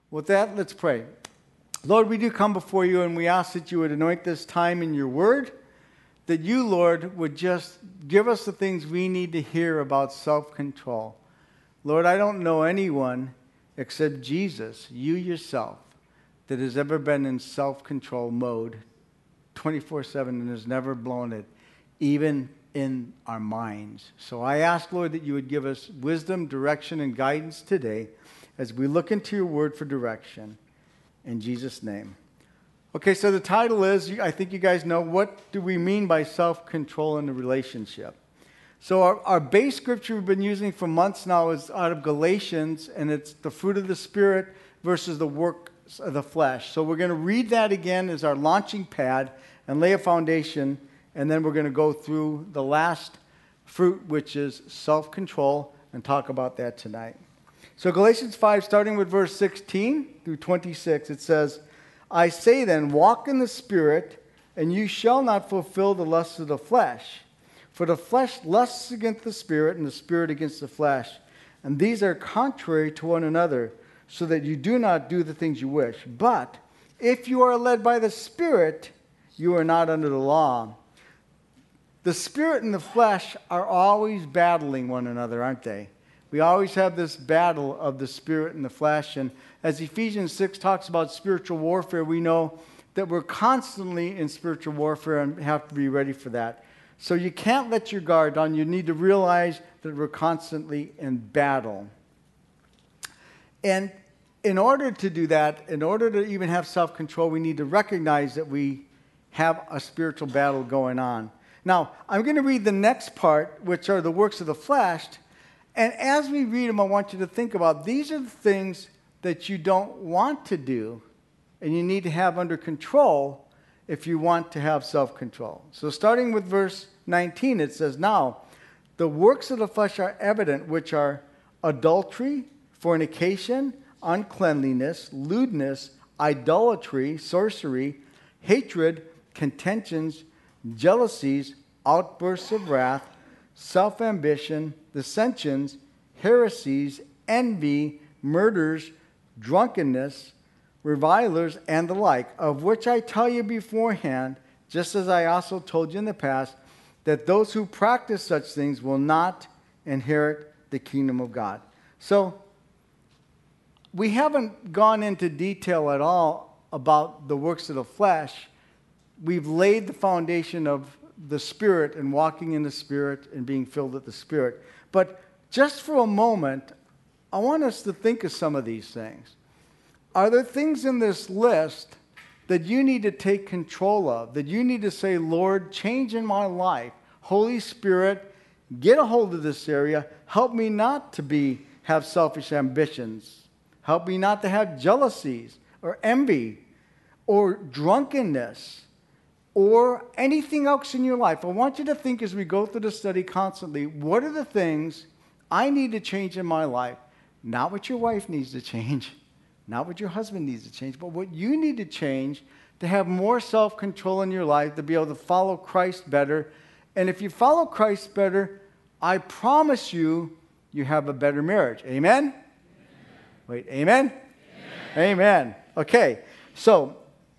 With that, let's pray. Lord, we do come before you and we ask that you would anoint this time in your word, that you, Lord, would just give us the things we need to hear about self-control. Lord, I don't know anyone except Jesus, you yourself, that has ever been in self-control mode 24/7 and has never blown it, even in our minds. So I ask, Lord, that you would give us wisdom, direction, and guidance today as we look into your word for direction. In Jesus' name. Okay, so the title is, I think you guys know, what do we mean by self-control in a relationship? So our base scripture we've been using for months now is out of Galatians, and it's the fruit of the Spirit versus the works of the flesh. So we're going to read that again as our launching pad and lay a foundation, and then we're going to go through the last fruit, which is self-control, and talk about that tonight. So Galatians 5, starting with verse 16 through 26, it says, I say then, walk in the Spirit, and you shall not fulfill the lusts of the flesh. For the flesh lusts against the Spirit, and the Spirit against the flesh. And these are contrary to one another, so that you do not do the things you wish. But if you are led by the Spirit, you are not under the law. The Spirit and the flesh are always battling one another, aren't they? We always have this battle of the Spirit and the flesh. And as Ephesians 6 talks about spiritual warfare, we know that we're constantly in spiritual warfare and have to be ready for that. So you can't let your guard down. You need to realize that we're constantly in battle. And in order to do that, in order to even have self-control, we need to recognize that we have a spiritual battle going on. Now, I'm going to read the next part, which are the works of the flesh. And as we read them, I want you to think about these are the things that you don't want to do and you need to have under control if you want to have self-control. So starting with verse 19, it says, Now, the works of the flesh are evident, which are adultery, fornication, uncleanliness, lewdness, idolatry, sorcery, hatred, contentions, jealousies, outbursts of wrath, self-ambition, dissensions, heresies, envy, murders, drunkenness, revilers, and the like, of which I tell you beforehand, just as I also told you in the past, that those who practice such things will not inherit the kingdom of God. So, we haven't gone into detail at all about the works of the flesh. We've laid the foundation of the Spirit and walking in the Spirit and being filled with the Spirit. But just for a moment, I want us to think of some of these things. Are there things in this list that you need to take control of, that you need to say, Lord, change in my life. Holy Spirit, get a hold of this area. Help me not to have selfish ambitions. Help me not to have jealousies or envy or drunkenness or anything else in your life. I want you to think as we go through the study constantly, what are the things I need to change in my life? Not what your wife needs to change, not what your husband needs to change, but what you need to change to have more self-control in your life, to be able to follow Christ better. And if you follow Christ better, I promise you, you have a better marriage. Amen? Wait, amen? Amen. Okay, so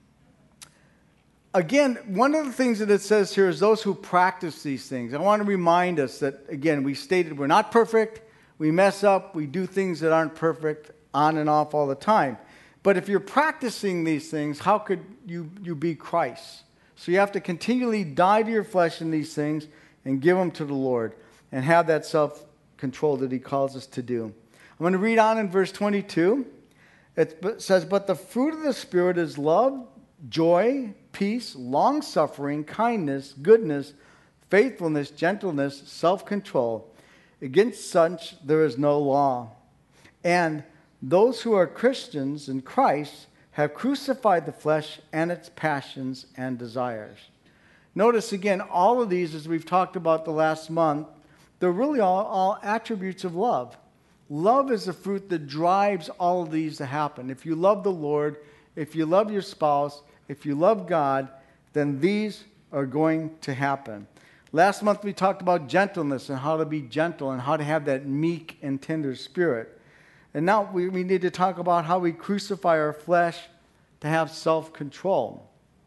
again, one of the things that it says here is those who practice these things. I want to remind us that, again, we stated we're not perfect. We mess up. We do things that aren't perfect on and off all the time. But if you're practicing these things, how could you be Christ? So you have to continually die to your flesh in these things and give them to the Lord and have that self-control that he calls us to do. I'm going to read on in verse 22. It says, But the fruit of the Spirit is love, joy, peace, long-suffering, kindness, goodness, faithfulness, gentleness, self-control. Against such there is no law. And those who are Christians in Christ have crucified the flesh and its passions and desires. Notice again, all of these, as we've talked about the last month, they're really all attributes of love. Love is the fruit that drives all of these to happen. If you love the Lord, if you love your spouse, if you love God, then these are going to happen. Last month we talked about gentleness and how to be gentle and how to have that meek and tender spirit. And now we need to talk about how we crucify our flesh to have self-control.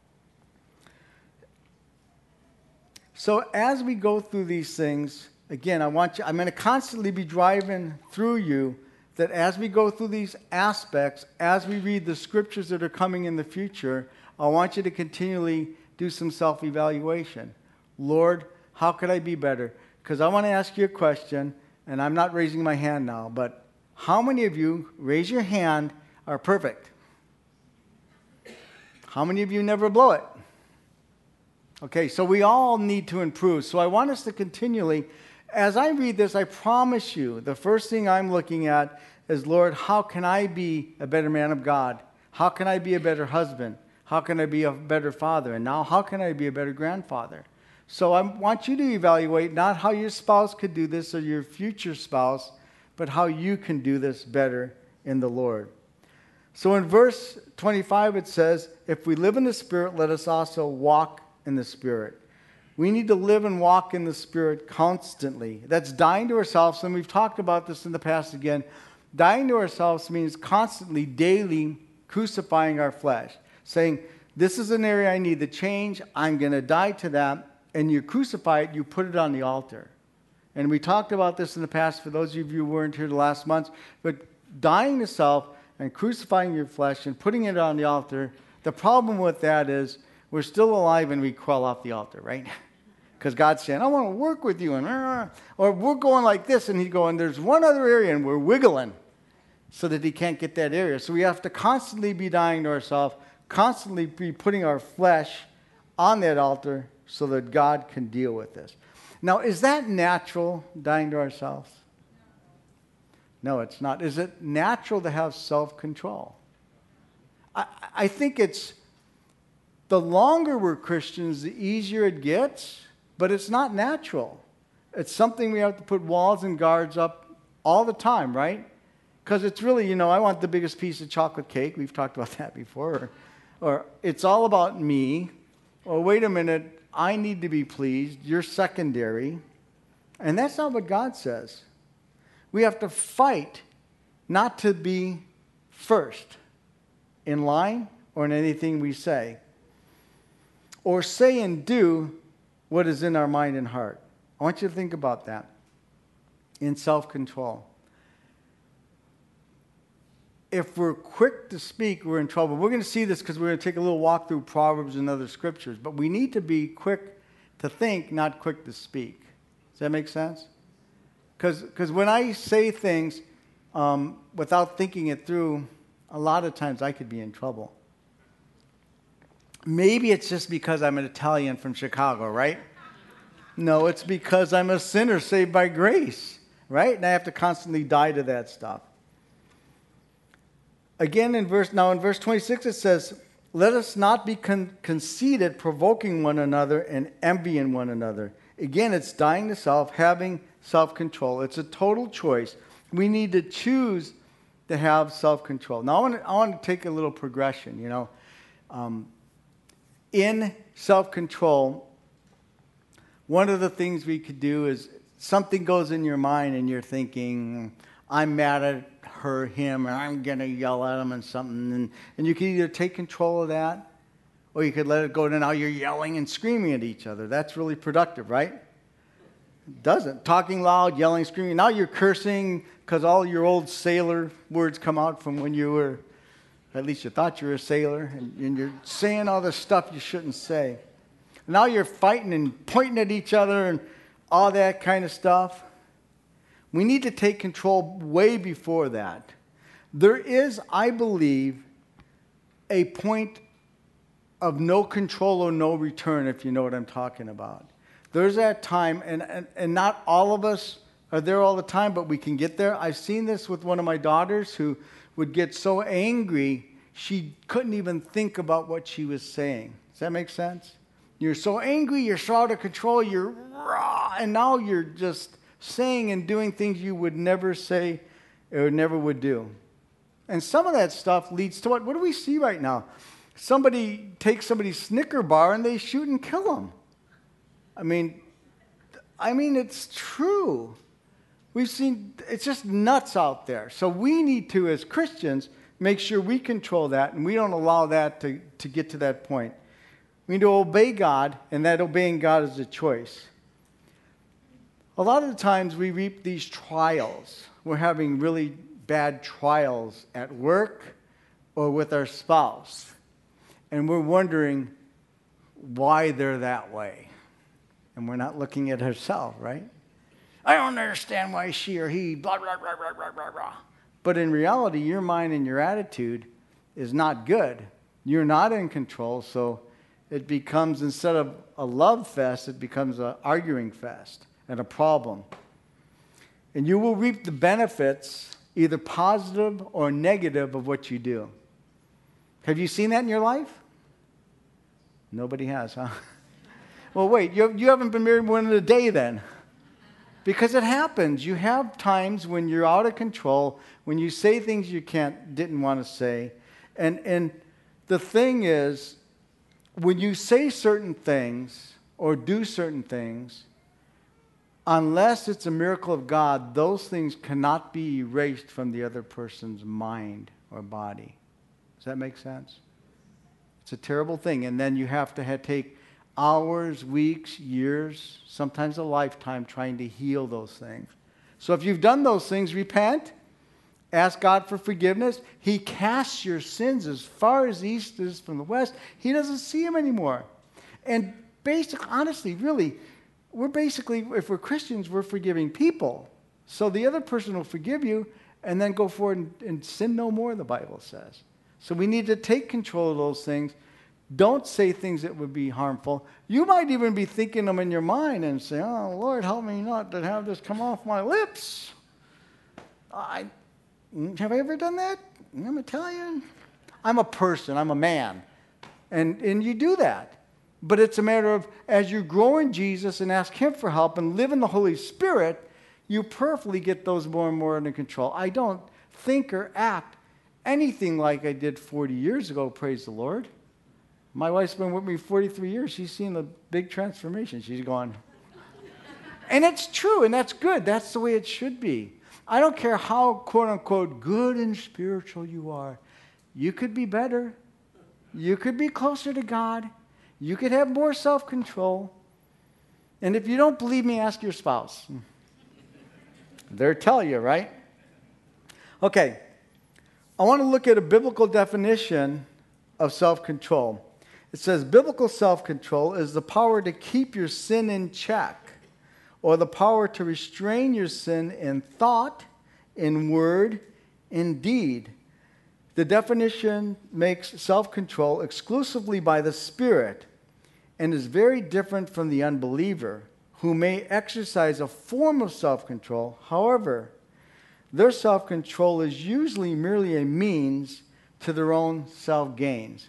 So as we go through these things, again, I'm going to constantly be driving through you that as we go through these aspects, as we read the scriptures that are coming in the future, I want you to continually do some self-evaluation. Lord, how could I be better? Because I want to ask you a question, and I'm not raising my hand now, but how many of you, raise your hand, are perfect? How many of you never blow it? Okay, so we all need to improve. So I want us to continually, as I read this, I promise you, the first thing I'm looking at is, Lord, how can I be a better man of God? How can I be a better husband? How can I be a better father? And now, how can I be a better grandfather? So I want you to evaluate not how your spouse could do this or your future spouse, but how you can do this better in the Lord. So in verse 25 it says, if we live in the Spirit, let us also walk in the Spirit. We need to live and walk in the Spirit constantly. That's dying to ourselves, and we've talked about this in the past again. Dying to ourselves means constantly, daily crucifying our flesh, saying, this is an area I need to change, I'm going to die to that, and you crucify it, you put it on the altar. And we talked about this in the past for those of you who weren't here the last months, but dying to self and crucifying your flesh and putting it on the altar, the problem with that is we're still alive and we crawl off the altar, right? Because God's saying, I want to work with you. Or we're going like this, and he's going, there's one other area, and we're wiggling so that he can't get that area. So we have to constantly be dying to ourselves, constantly be putting our flesh on that altar so that God can deal with this. Now, is that natural, dying to ourselves? No, it's not. Is it natural to have self-control? I think it's the longer we're Christians, the easier it gets, but it's not natural. It's something we have to put walls and guards up all the time, right? Because it's really, I want the biggest piece of chocolate cake. We've talked about that before. Or it's all about me. Or wait a minute, I need to be pleased. You're secondary. And that's not what God says. We have to fight not to be first in line or in anything we say, or say and do what is in our mind and heart. I want you to think about that in self-control. If we're quick to speak, we're in trouble. We're going to see this because we're going to take a little walk through Proverbs and other scriptures, but we need to be quick to think, not quick to speak. Does that make sense? Because when I say things without thinking it through, a lot of times I could be in trouble. Maybe it's just because I'm an Italian from Chicago, right? No, it's because I'm a sinner saved by grace, right? And I have to constantly die to that stuff. Again, in verse 26 it says, let us not be conceited, provoking one another and envying one another. Again, it's dying to self, having self-control. It's a total choice. We need to choose to have self-control. Now, I want to take a little progression, in self-control, one of the things we could do is something goes in your mind and you're thinking, I'm mad at her, him, and I'm going to yell at him and something. And you can either take control of that or you could let it go to now you're yelling and screaming at each other. That's really productive, right? It doesn't. Talking loud, yelling, screaming. Now you're cursing because all your old sailor words come out from when you were, at least you thought you were a sailor, and you're saying all the stuff you shouldn't say. Now you're fighting and pointing at each other and all that kind of stuff. We need to take control way before that. There is, I believe, a point of no control or no return, if you know what I'm talking about. There's that time, and not all of us are there all the time, but we can get there. I've seen this with one of my daughters who would get so angry she couldn't even think about what she was saying. Does that make sense? You're so angry, you're so out of control, you're raw, and now you're just saying and doing things you would never say or never would do. And some of that stuff leads to what? What do we see right now? Somebody takes somebody's Snicker bar and they shoot and kill them. I mean, it's true. We've seen, it's just nuts out there. So we need to, as Christians, make sure we control that and we don't allow that to get to that point. We need to obey God, and that obeying God is a choice. A lot of the times we reap these trials. We're having really bad trials at work or with our spouse. And we're wondering why they're that way. And we're not looking at ourselves, right? I don't understand why she or he, blah, blah, blah, blah, blah, blah, blah. But in reality, your mind and your attitude is not good. You're not in control, so it becomes, instead of a love fest, it becomes an arguing fest and a problem. And you will reap the benefits, either positive or negative, of what you do. Have you seen that in your life? Nobody has, huh? Well, wait, you haven't been married more than a day then. Because it happens. You have times when you're out of control, when you say things you didn't want to say. And the thing is, when you say certain things or do certain things, unless it's a miracle of God, those things cannot be erased from the other person's mind or body. Does that make sense? It's a terrible thing. And then you have to take hours, weeks, years, sometimes a lifetime trying to heal those things. So if you've done those things, repent, ask God for forgiveness. He casts your sins as far as the east is from the west. He doesn't see them anymore. And basically, honestly, really, if we're Christians, we're forgiving people. So the other person will forgive you and then go forward and sin no more, the Bible says. So we need to take control of those things. Don't say things that would be harmful. You might even be thinking them in your mind and say, oh, Lord, help me not to have this come off my lips. Have I ever done that? I'm Italian. I'm a person. I'm a man. And you do that. But it's a matter of, as you grow in Jesus and ask Him for help and live in the Holy Spirit, you prayerfully get those more and more under control. I don't think or act anything like I did 40 years ago, praise the Lord. My wife's been with me 43 years. She's seen a big transformation. She's gone. And it's true, and that's good. That's the way it should be. I don't care how, quote unquote, good and spiritual you are. You could be better. You could be closer to God. You could have more self-control. And if you don't believe me, ask your spouse. They'll tell you, right? Okay. I want to look at a biblical definition of self-control. It says biblical self-control is the power to keep your sin in check, or the power to restrain your sin in thought, in word, in deed. The definition makes self-control exclusively by the Spirit and is very different from the unbeliever, who may exercise a form of self-control. However, their self-control is usually merely a means to their own self-gains.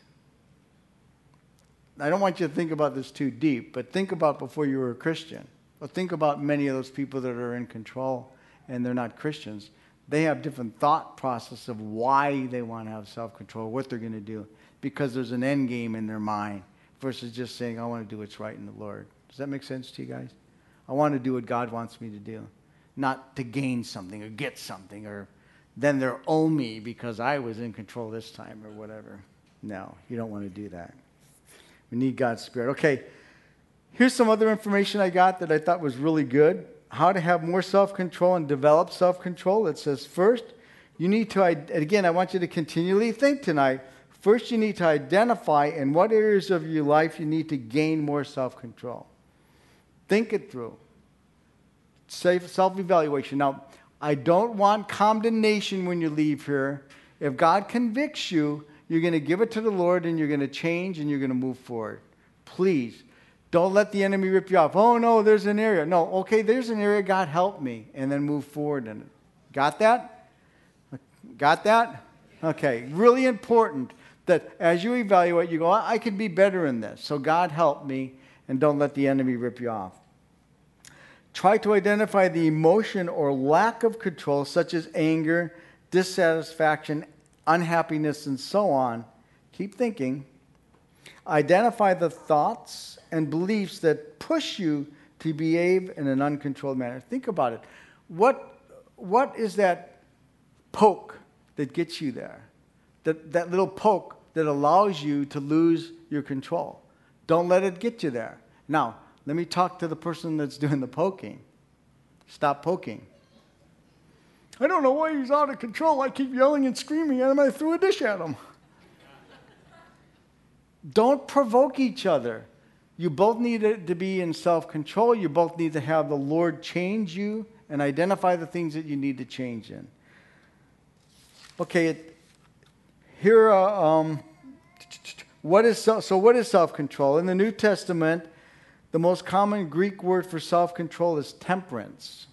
I don't want you to think about this too deep, but think about before you were a Christian. Or think about many of those people that are in control and they're not Christians. They have different thought process of why they want to have self-control, what they're going to do, because there's an end game in their mind versus just saying, I want to do what's right in the Lord. Does that make sense to you guys? I want to do what God wants me to do, not to gain something or get something, or then they'll owe me because I was in control this time or whatever. No, you don't want to do that. We need God's Spirit. Okay, here's some other information I got that I thought was really good. How to have more self-control and develop self-control. It says, first, you need to, again, I want you to continually think tonight. First, you need to identify in what areas of your life you need to gain more self-control. Think it through. Self-evaluation. Now, I don't want condemnation when you leave here. If God convicts you, you're going to give it to the Lord and you're going to change and you're going to move forward. Please, don't let the enemy rip you off. Oh, no, there's an area. No, okay, there's an area. God help me. And then move forward in it. Got that? Got that? Okay, really important that as you evaluate, you go, I can be better in this. So God help me, and don't let the enemy rip you off. Try to identify the emotion or lack of control, such as anger, dissatisfaction, unhappiness, and so on. Keep thinking. Identify the thoughts and beliefs that push you to behave in an uncontrolled manner. Think about it. What what is that poke that gets you there? That little poke that allows you to lose your control. Don't let it get you there. Now, let me talk to the person that's doing the poking. Stop poking. I don't know why he's out of control. I keep yelling and screaming at him. I threw a dish at him. Don't provoke each other. You both need to be in self-control. You both need to have the Lord change you and identify the things that you need to change in. Okay, here, what is self-control? In the New Testament, the most common Greek word for self-control is temperance.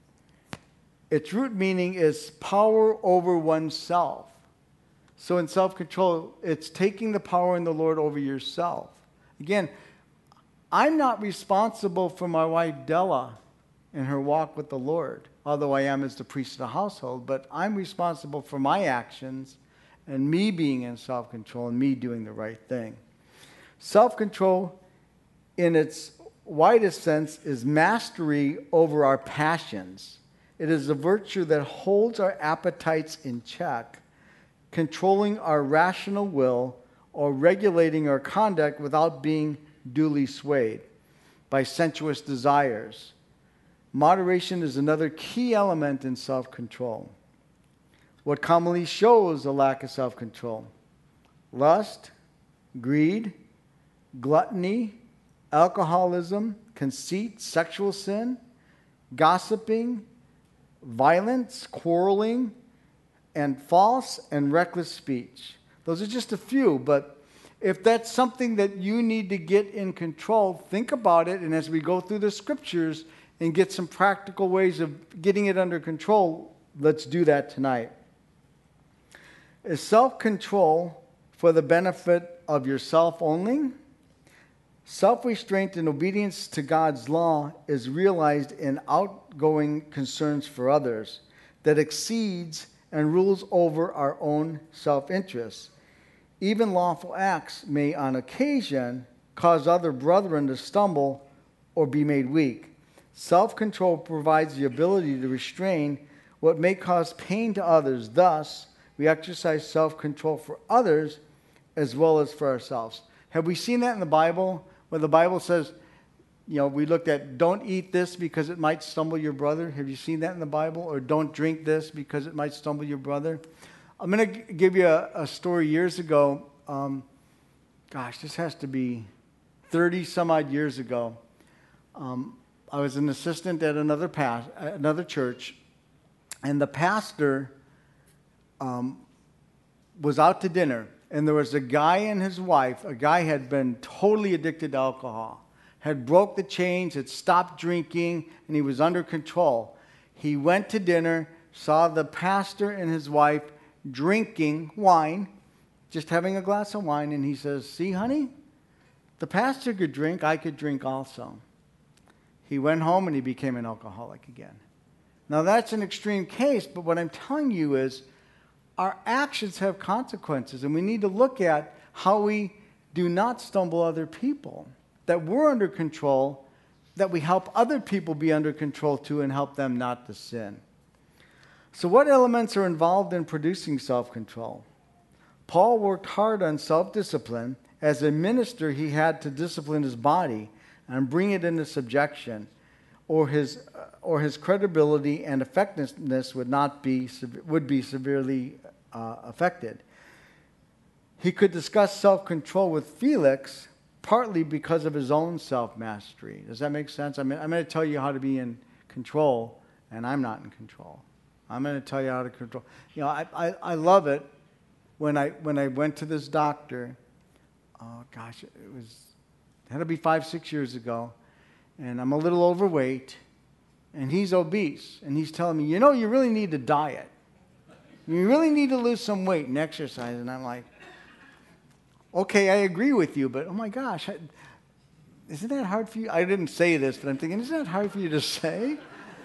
Its root meaning is power over oneself. So in self-control, it's taking the power in the Lord over yourself. Again, I'm not responsible for my wife Della in her walk with the Lord, although I am as the priest of the household, but I'm responsible for my actions and me being in self-control and me doing the right thing. Self-control, in its widest sense, is mastery over our passions. It is a virtue that holds our appetites in check, controlling our rational will or regulating our conduct without being duly swayed by sensuous desires. Moderation is another key element in self-control. What commonly shows a lack of self-control? Lust, greed, gluttony, alcoholism, conceit, sexual sin, gossiping, violence, quarreling, and false and reckless speech. Those are just a few, but if that's something that you need to get in control, think about it, and as we go through the scriptures and get some practical ways of getting it under control, let's do that tonight. Is self-control for the benefit of yourself only? Self-restraint and obedience to God's law is realized in outgoing concerns for others that exceeds and rules over our own self-interests. Even lawful acts may on occasion cause other brethren to stumble or be made weak. Self-control provides the ability to restrain what may cause pain to others. Thus, we exercise self-control for others as well as for ourselves. Have we seen that in the Bible? Where the Bible says, we looked at don't eat this because it might stumble your brother. Have you seen that in the Bible? Or don't drink this because it might stumble your brother. I'm going to give you a story years ago. This has to be 30 some odd years ago. I was an assistant at another church, and the pastor was out to dinner, and there was a guy and his wife. A guy had been totally addicted to alcohol, had broke the chains, had stopped drinking, and he was under control. He went to dinner, saw the pastor and his wife drinking wine, just having a glass of wine, and he says, "See, honey, the pastor could drink, I could drink also." He went home and he became an alcoholic again. Now that's an extreme case, but what I'm telling you is our actions have consequences, and we need to look at how we do not stumble other people, that we're under control, that we help other people be under control too and help them not to sin. So what elements are involved in producing self-control? Paul worked hard on self-discipline. As a minister, he had to discipline his body and bring it into subjection, or his credibility and effectiveness would be severely affected. He could discuss self-control with Felix partly because of his own self-mastery. Does that make sense? I'm going to tell you how to be in control, and I'm not in control. I'm going to tell you how to control. I love it when I went to this doctor. It had to be 5-6 years ago, and I'm a little overweight, and he's obese, and he's telling me, you really need to diet. You really need to lose some weight and exercise. And I'm like, okay, I agree with you, but oh my gosh, isn't that hard for you? I didn't say this, but I'm thinking, isn't that hard for you to say?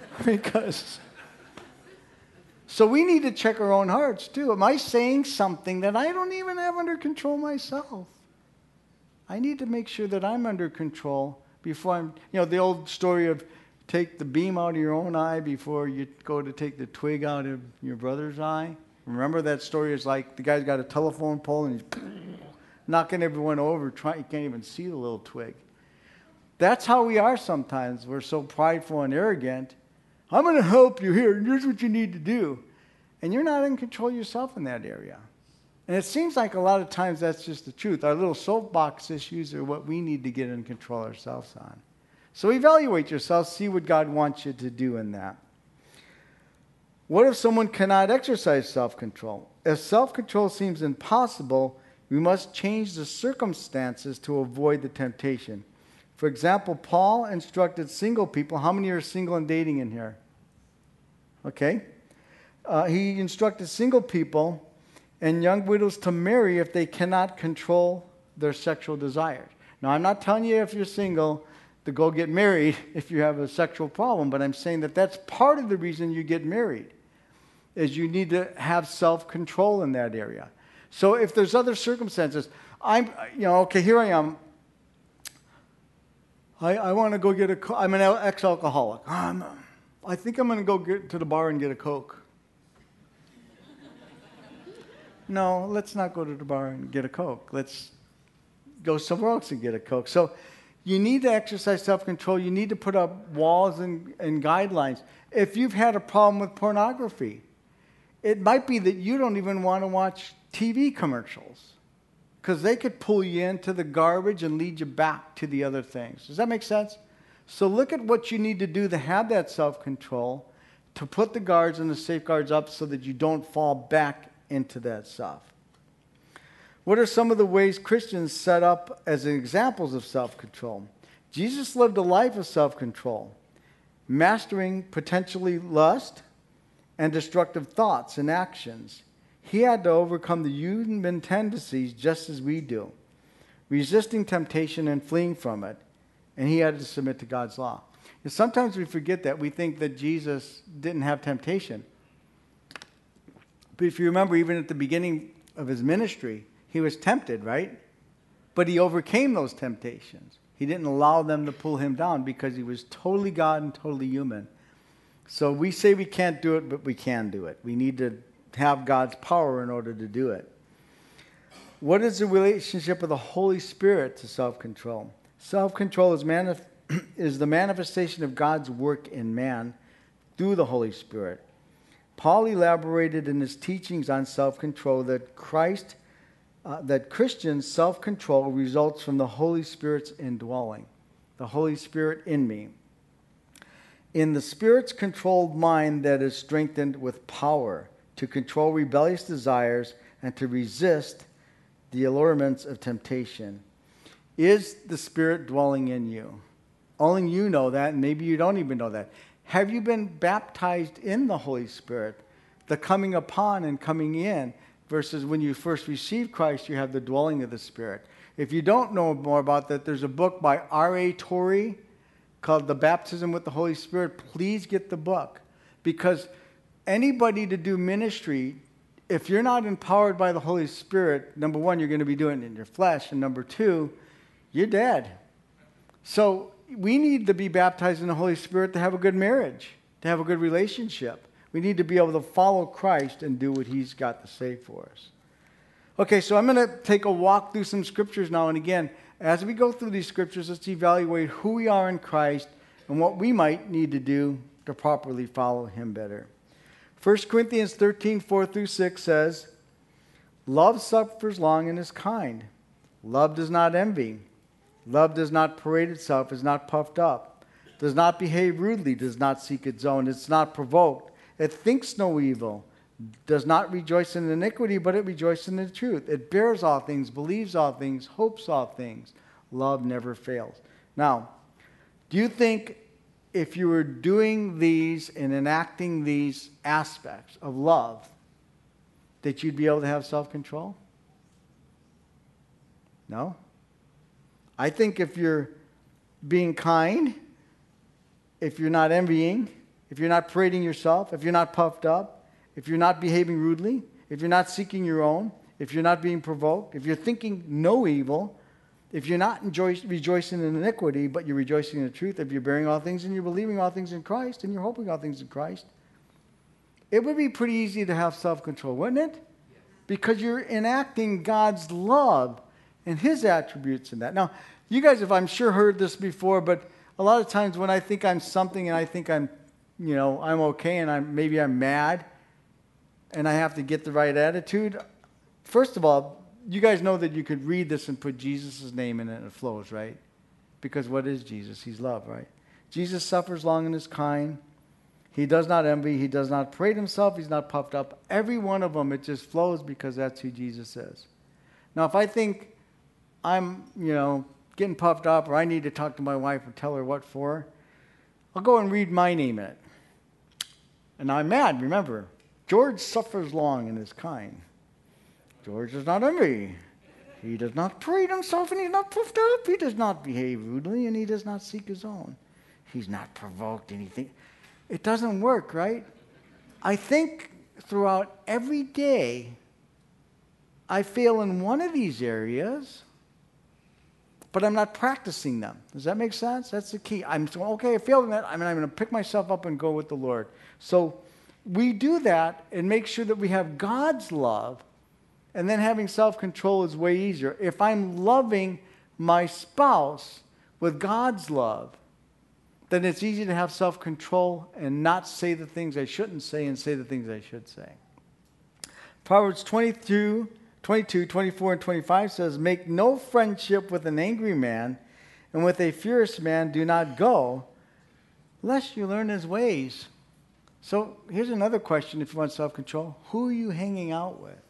So we need to check our own hearts too. Am I saying something that I don't even have under control myself? I need to make sure that I'm under control before I'm, the old story of take the beam out of your own eye before you go to take the twig out of your brother's eye? Remember that story is like the guy's got a telephone pole and he's knocking everyone over, you can't even see the little twig. That's how we are sometimes. We're so prideful and arrogant. I'm going to help you here. Here's what you need to do. And you're not in control yourself in that area. And it seems like a lot of times that's just the truth. Our little soapbox issues are what we need to get in control ourselves on. So evaluate yourself, see what God wants you to do in that. What if someone cannot exercise self-control? If self-control seems impossible, we must change the circumstances to avoid the temptation. For example, Paul instructed single people. How many are single and dating in here? Okay. He instructed single people and young widows to marry if they cannot control their sexual desires. Now, I'm not telling you if you're single to go get married if you have a sexual problem, but I'm saying that that's part of the reason you get married, is you need to have self-control in that area. So if there's other circumstances, okay, here I am. I want to go get I'm an ex-alcoholic. I think I'm going to go get to the bar and get a Coke. No, let's not go to the bar and get a Coke. Let's go somewhere else and get a Coke. So you need to exercise self-control. You need to put up walls and guidelines. If you've had a problem with pornography, it might be that you don't even want to watch TV commercials because they could pull you into the garbage and lead you back to the other things. Does that make sense? So look at what you need to do to have that self-control, to put the guards and the safeguards up so that you don't fall back into that stuff. What are some of the ways Christians set up as examples of self-control? Jesus lived a life of self-control, mastering potentially lust and destructive thoughts and actions. He had to overcome the human tendencies just as we do, resisting temptation and fleeing from it, and he had to submit to God's law. And sometimes we forget that. We think that Jesus didn't have temptation. But if you remember, even at the beginning of his ministry, he was tempted, right? But he overcame those temptations. He didn't allow them to pull him down because he was totally God and totally human. So we say we can't do it, but we can do it. We need to have God's power in order to do it. What is the relationship of the Holy Spirit to self-control? Self-control is the manifestation of God's work in man through the Holy Spirit. Paul elaborated in his teachings on self-control that Christian self-control results from the Holy Spirit's indwelling, the Holy Spirit in me. In the Spirit's controlled mind that is strengthened with power to control rebellious desires and to resist the allurements of temptation. Is the Spirit dwelling in you? Only you know that, and maybe you don't even know that. Have you been baptized in the Holy Spirit, the coming upon and coming in, versus when you first received Christ, you have the dwelling of the Spirit? If you don't know more about that, there's a book by R.A. Torrey called The Baptism with the Holy Spirit. Please get the book, because anybody to do ministry, if you're not empowered by the Holy Spirit, number one, you're going to be doing it in your flesh, and number two, you're dead. So we need to be baptized in the Holy Spirit to have a good marriage, to have a good relationship. We need to be able to follow Christ and do what he's got to say for us. Okay, so I'm going to take a walk through some scriptures now. And again, as we go through these scriptures, let's evaluate who we are in Christ and what we might need to do to properly follow him better. 1 Corinthians 13, 4-6 says, "Love suffers long and is kind. Love does not envy. Love does not parade itself, is not puffed up, does not behave rudely, does not seek its own, it's not provoked. It thinks no evil, does not rejoice in iniquity, but it rejoices in the truth. It bears all things, believes all things, hopes all things. Love never fails." Now, do you think if you were doing these and enacting these aspects of love, that you'd be able to have self-control? No? I think if you're being kind, if you're not envying, if you're not parading yourself, if you're not puffed up, if you're not behaving rudely, if you're not seeking your own, if you're not being provoked, if you're thinking no evil, If you're not rejoicing in iniquity, but you're rejoicing in the truth, if you're bearing all things and you're believing all things in Christ and you're hoping all things in Christ, it would be pretty easy to have self-control, wouldn't it? Because you're enacting God's love and his attributes in that. Now, you guys have, I'm sure, heard this before, but a lot of times when I think I'm something and I think I'm okay and maybe I'm mad and I have to get the right attitude, first of all, you guys know that you could read this and put Jesus' name in it and it flows, right? Because what is Jesus? He's love, right? Jesus suffers long and is kind. He does not envy. He does not parade himself. He's not puffed up. Every one of them, it just flows because that's who Jesus is. Now, if I think I'm, getting puffed up or I need to talk to my wife or tell her what for, I'll go and read my name in it. And I'm mad, remember. George suffers long and is kind. George does not envy. He does not parade himself and he's not puffed up. He does not behave rudely and he does not seek his own. He's not provoked anything. It doesn't work, right? I think throughout every day, I fail in one of these areas, but I'm not practicing them. Does that make sense? That's the key. I failed in that. I'm going to pick myself up and go with the Lord. So we do that and make sure that we have God's love, and then having self-control is way easier. If I'm loving my spouse with God's love, then it's easy to have self-control and not say the things I shouldn't say and say the things I should say. Proverbs 22, 24, and 25 says, "Make no friendship with an angry man, and with a furious man do not go, lest you learn his ways." So here's another question if you want self-control. Who are you hanging out with?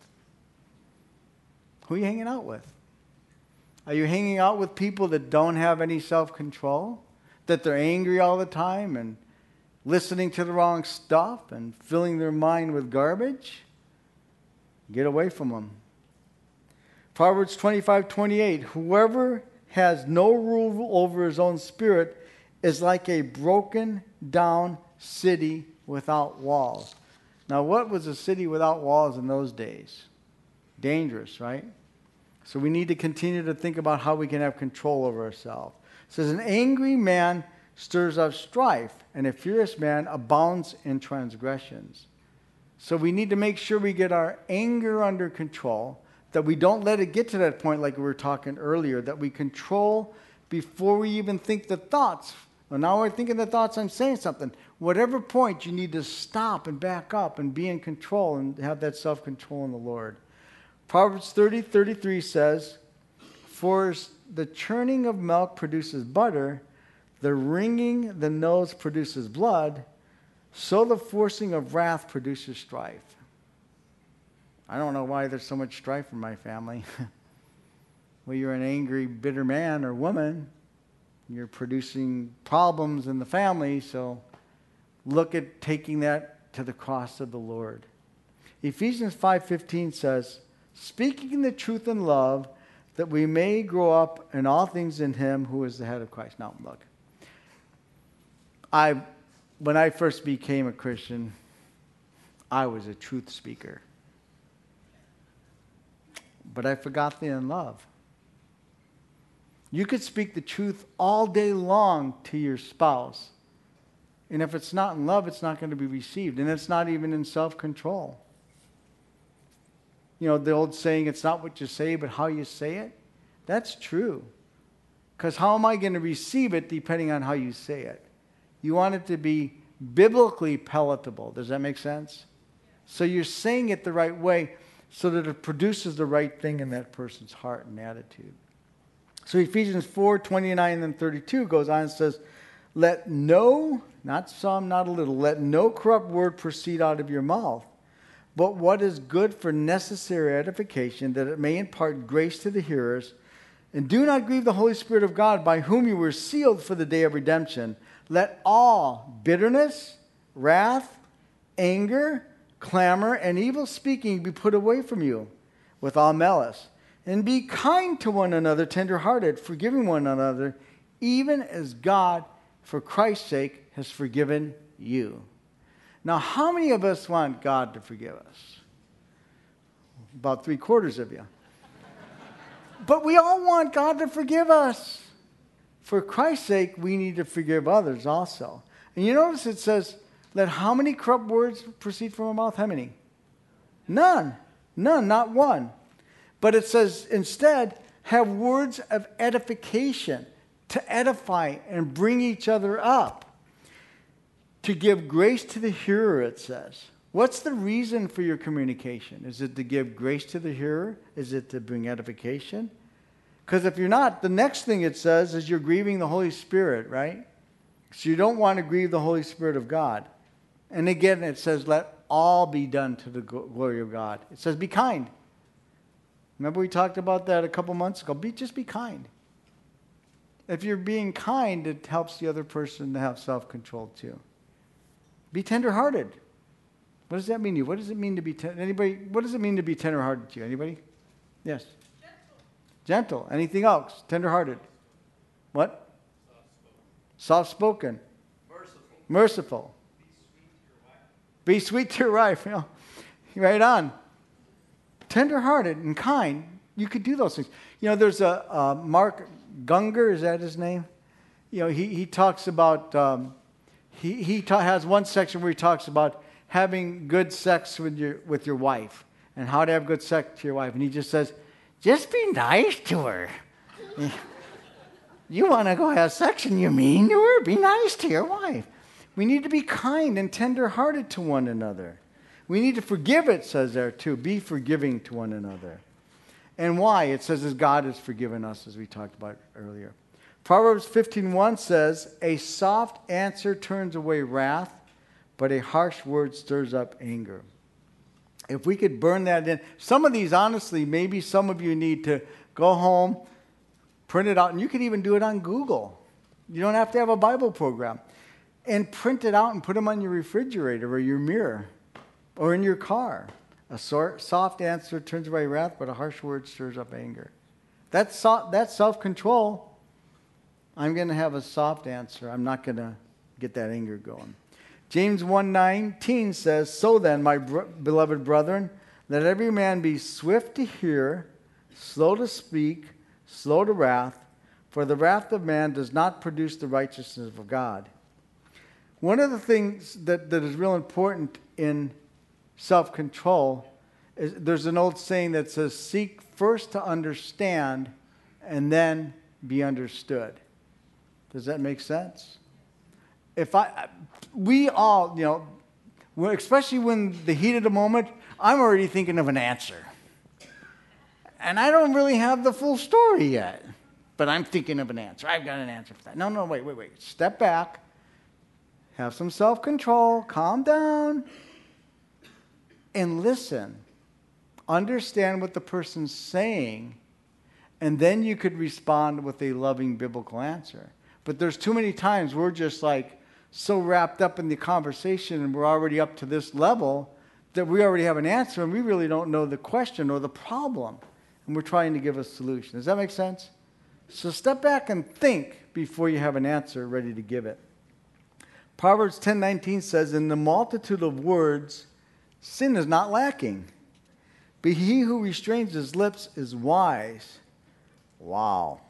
Who are you hanging out with? Are you hanging out with people that don't have any self-control? That they're angry all the time and listening to the wrong stuff and filling their mind with garbage? Get away from them. Proverbs 25:28, "Whoever has no rule over his own spirit is like a broken down city without walls." Now, what was a city without walls in those days? Dangerous, right? So we need to continue to think about how we can have control over ourselves. It says, "An angry man stirs up strife, and a furious man abounds in transgressions." So we need to make sure we get our anger under control, that we don't let it get to that point like we were talking earlier, that we control before we even think the thoughts. Well, now we're thinking the thoughts, I'm saying something. Whatever point, you need to stop and back up and be in control and have that self-control in the Lord. Proverbs 30:33 says, "For the churning of milk produces butter, the wringing the nose produces blood, so the forcing of wrath produces strife." I don't know why there's so much strife in my family. Well, you're an angry, bitter man or woman. You're producing problems in the family, so look at taking that to the cross of the Lord. Ephesians 5:15 says, "Speaking the truth in love, that we may grow up in all things in him who is the head of Christ." Now, look. When I first became a Christian, I was a truth speaker. But I forgot the in love. You could speak the truth all day long to your spouse. And if it's not in love, it's not going to be received. And it's not even in self-control. The old saying, it's not what you say, but how you say it. That's true. Because how am I going to receive it depending on how you say it? You want it to be biblically palatable. Does that make sense? So you're saying it the right way so that it produces the right thing in that person's heart and attitude. So Ephesians 4:29 and 32 goes on and says, "Let no," not some, not a little, "let no corrupt word proceed out of your mouth, but what is good for necessary edification, that it may impart grace to the hearers. And do not grieve the Holy Spirit of God, by whom you were sealed for the day of redemption. Let all bitterness, wrath, anger, clamor, and evil speaking be put away from you, with all malice. And be kind to one another, tender-hearted, forgiving one another, even as God, for Christ's sake, has forgiven you." Now, how many of us want God to forgive us? About 3/4 of you. But we all want God to forgive us. For Christ's sake, we need to forgive others also. And you notice it says, let how many corrupt words proceed from our mouth? How many? None. None, not one. But it says instead, have words of edification to edify and bring each other up. To give grace to the hearer, it says. What's the reason for your communication? Is it to give grace to the hearer? Is it to bring edification? Because if you're not, the next thing it says is you're grieving the Holy Spirit, right? So you don't want to grieve the Holy Spirit of God. And again, it says, let all be done to the glory of God. It says, be kind. Remember we talked about that a couple months ago? Just be kind. If you're being kind, it helps the other person to have self-control too. Be tender-hearted. What does that mean to you? What does it mean to be anybody? What does it mean to be tender-hearted to you? Anybody? Yes. Gentle. Anything else? Tender-hearted. What? Soft-spoken. Merciful. Be sweet to your wife. You know, right on. Tender-hearted and kind. You could do those things. You know, there's a Mark Gungor. Is that his name? You know, he talks about. He has one section where he talks about having good sex with your wife and how to have good sex to your wife. And he just says, just be nice to her. You want to go have sex and you're mean to her? Be nice to your wife. We need to be kind and tender-hearted to one another. We need to forgive, it says there too. Be forgiving to one another. And why? It says as God has forgiven us, as we talked about earlier. Proverbs 15:1 says, a soft answer turns away wrath, but a harsh word stirs up anger. If we could burn that in. Some of these, honestly, maybe some of you need to go home, print it out, and you could even do it on Google. You don't have to have a Bible program. And print it out and put them on your refrigerator or your mirror or in your car. A soft answer turns away wrath, but a harsh word stirs up anger. That's self-control. I'm going to have a soft answer. I'm not going to get that anger going. James 1:19 says, so then, my beloved brethren, let every man be swift to hear, slow to speak, slow to wrath, for the wrath of man does not produce the righteousness of God. One of the things that is real important in self-control is there's an old saying that says, seek first to understand and then be understood. Does that make sense? We all, you know, especially when the heat of the moment, I'm already thinking of an answer. And I don't really have the full story yet, but I'm thinking of an answer. I've got an answer for that. No, wait. Step back. Have some self-control. Calm down. And listen. Understand what the person's saying. And then you could respond with a loving biblical answer. But there's too many times we're just like so wrapped up in the conversation and we're already up to this level that we already have an answer and we really don't know the question or the problem. And we're trying to give a solution. Does that make sense? So step back and think before you have an answer ready to give it. Proverbs 10:19 says, in the multitude of words, sin is not lacking. But he who restrains his lips is wise. Wow.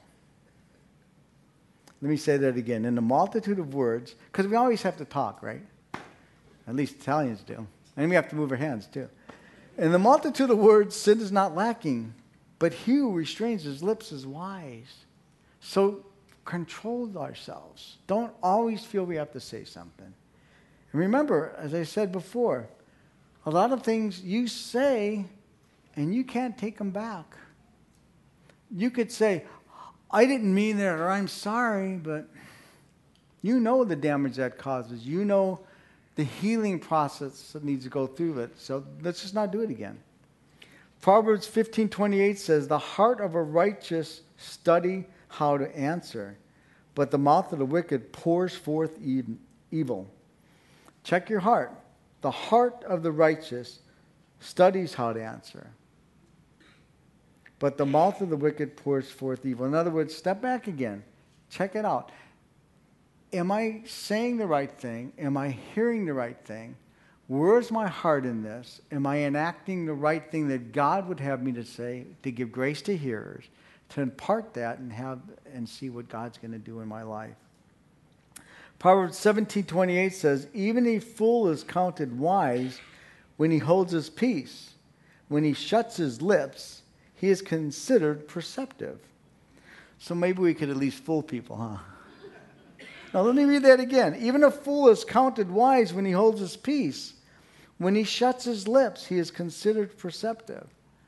Let me say that again. In the multitude of words, because we always have to talk, right? At least Italians do. And we have to move our hands too. In the multitude of words, sin is not lacking. But he who restrains his lips is wise. So control ourselves. Don't always feel we have to say something. And remember, as I said before, a lot of things you say and you can't take them back. You could say, I didn't mean that, or I'm sorry, but you know the damage that causes. You know the healing process that needs to go through it. So let's just not do it again. Proverbs 15:28 says, the heart of a righteous study how to answer, but the mouth of the wicked pours forth evil. Check your heart. The heart of the righteous studies how to answer, but the mouth of the wicked pours forth evil. In other words, step back again. Check it out. Am I saying the right thing? Am I hearing the right thing? Where's my heart in this? Am I enacting the right thing that God would have me to say, to give grace to hearers, to impart that and see what God's going to do in my life. Proverbs 17:28 says, even a fool is counted wise when he holds his peace. When he shuts his lips, he is considered perceptive. So maybe we could at least fool people, huh? Now let me read that again. Even a fool is counted wise when he holds his peace. When he shuts his lips, he is considered perceptive.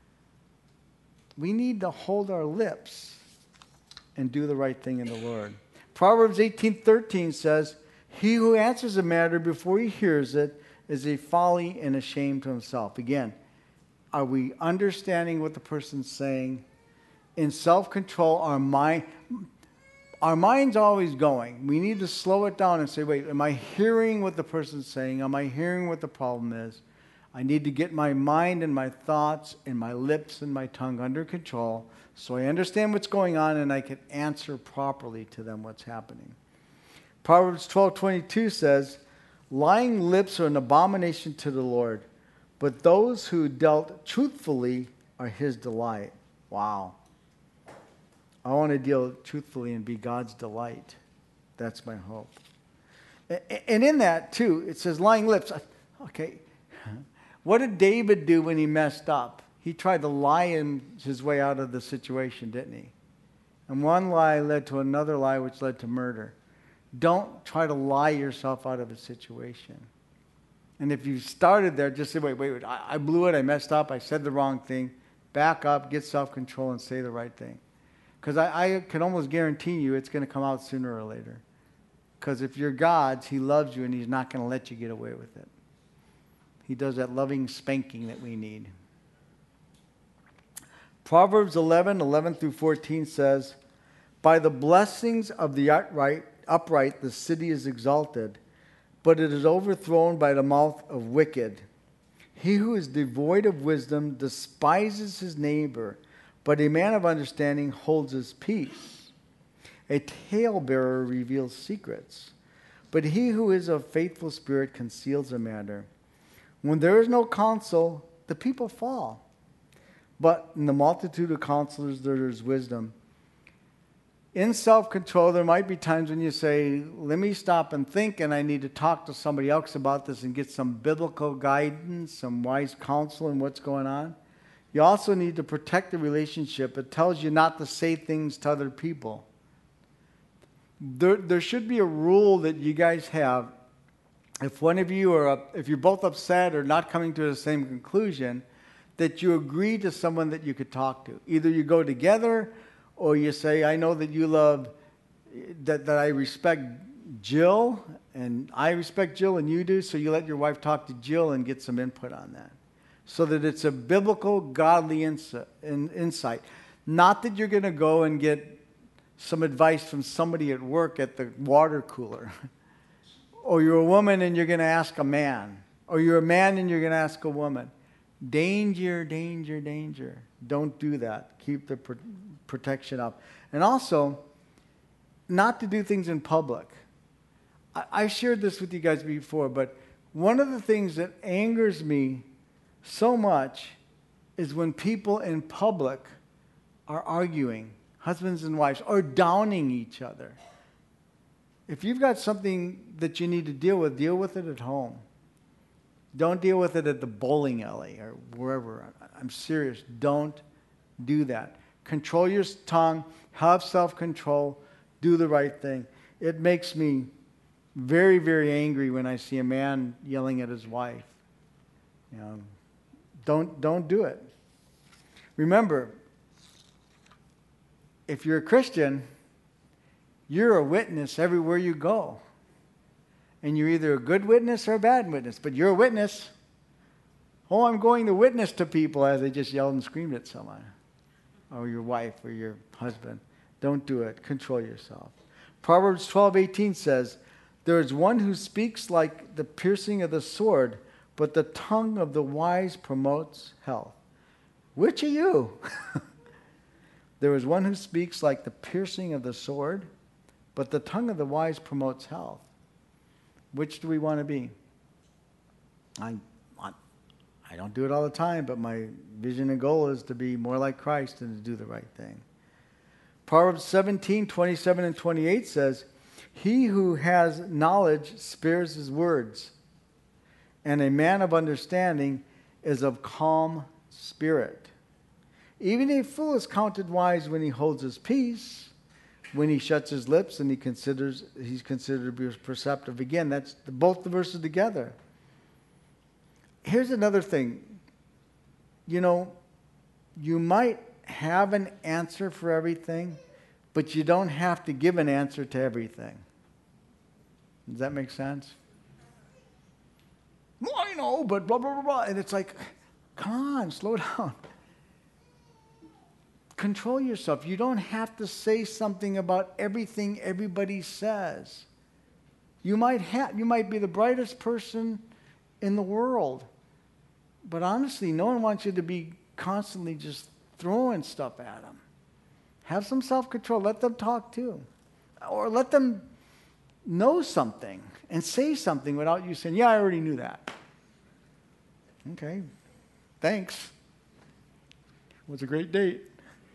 We need to hold our lips and do the right thing in the Lord. Proverbs 18:13 says, he who answers a matter before he hears it is a folly and a shame to himself. Again, are we understanding what the person's saying? In self-control, our mind's always going. We need to slow it down and say, wait, am I hearing what the person's saying? Am I hearing what the problem is? I need to get my mind and my thoughts and my lips and my tongue under control so I understand what's going on and I can answer properly to them what's happening. Proverbs 12:22 says, lying lips are an abomination to the Lord, but those who dealt truthfully are his delight. Wow. I want to deal truthfully and be God's delight. That's my hope. And in that, too, it says lying lips. Okay. What did David do when he messed up? He tried to lie his way out of the situation, didn't he? And one lie led to another lie, which led to murder. Don't try to lie yourself out of a situation. And if you started there, just say, wait, I blew it, I messed up, I said the wrong thing. Back up, get self-control, and say the right thing. Because I can almost guarantee you it's going to come out sooner or later. Because if you're God's, he loves you and he's not going to let you get away with it. He does that loving spanking that we need. Proverbs 11 through 14 says, by the blessings of the upright the city is exalted, but it is overthrown by the mouth of wicked. He who is devoid of wisdom despises his neighbor, but a man of understanding holds his peace. A talebearer reveals secrets, but he who is of faithful spirit conceals a matter. When there is no counsel, the people fall. But in the multitude of counselors there is wisdom. In self-control, there might be times when you say, let me stop and think, and I need to talk to somebody else about this and get some biblical guidance, some wise counsel in what's going on. You also need to protect the relationship. It tells you not to say things to other people. There should be a rule that you guys have. If one of you if you're both upset or not coming to the same conclusion, that you agree to someone that you could talk to. Either you go together or you say, I know that you love, that I respect Jill, and I respect Jill and you do, so you let your wife talk to Jill and get some input on that. So that it's a biblical, godly insight. Not that you're going to go and get some advice from somebody at work at the water cooler. Or you're a woman and you're going to ask a man. Or you're a man and you're going to ask a woman. Danger, danger, danger. Don't do that. Keep the protection up. And also, not to do things in public. I shared this with you guys before, but one of the things that angers me so much is when people in public are arguing, husbands and wives, or downing each other. If you've got something that you need to deal with it at home. Don't deal with it at the bowling alley or wherever. I'm serious. Don't do that. Control your tongue. Have self-control. Do the right thing. It makes me very, very angry when I see a man yelling at his wife. You know, don't do it. Remember, if you're a Christian, you're a witness everywhere you go. And you're either a good witness or a bad witness, but you're a witness. Oh, I'm going to witness to people, as they just yelled and screamed at someone. Or your wife or your husband. Don't do it. Control yourself. Proverbs 12:18 says, there is one who speaks like the piercing of the sword, but the tongue of the wise promotes health. Which are you? There is one who speaks like the piercing of the sword, but the tongue of the wise promotes health. Which do we want to be? I don't do it all the time, but my vision and goal is to be more like Christ and to do the right thing. Proverbs 17, 27 and 28 says, he who has knowledge spares his words, and a man of understanding is of calm spirit. Even a fool is counted wise when he holds his peace, when he shuts his lips and he's considered to be perceptive. Again, that's both the verses together. Here's another thing. You know, you might have an answer for everything, but you don't have to give an answer to everything. Does that make sense? Well, I know, but blah, blah, blah, blah. And it's like, come on, slow down. Control yourself. You don't have to say something about everything everybody says. You might be the brightest person in the world, but honestly, no one wants you to be constantly just throwing stuff at them. Have some self-control. Let them talk too. Or let them know something and say something without you saying, yeah, I already knew that. Okay, thanks. It was a great date.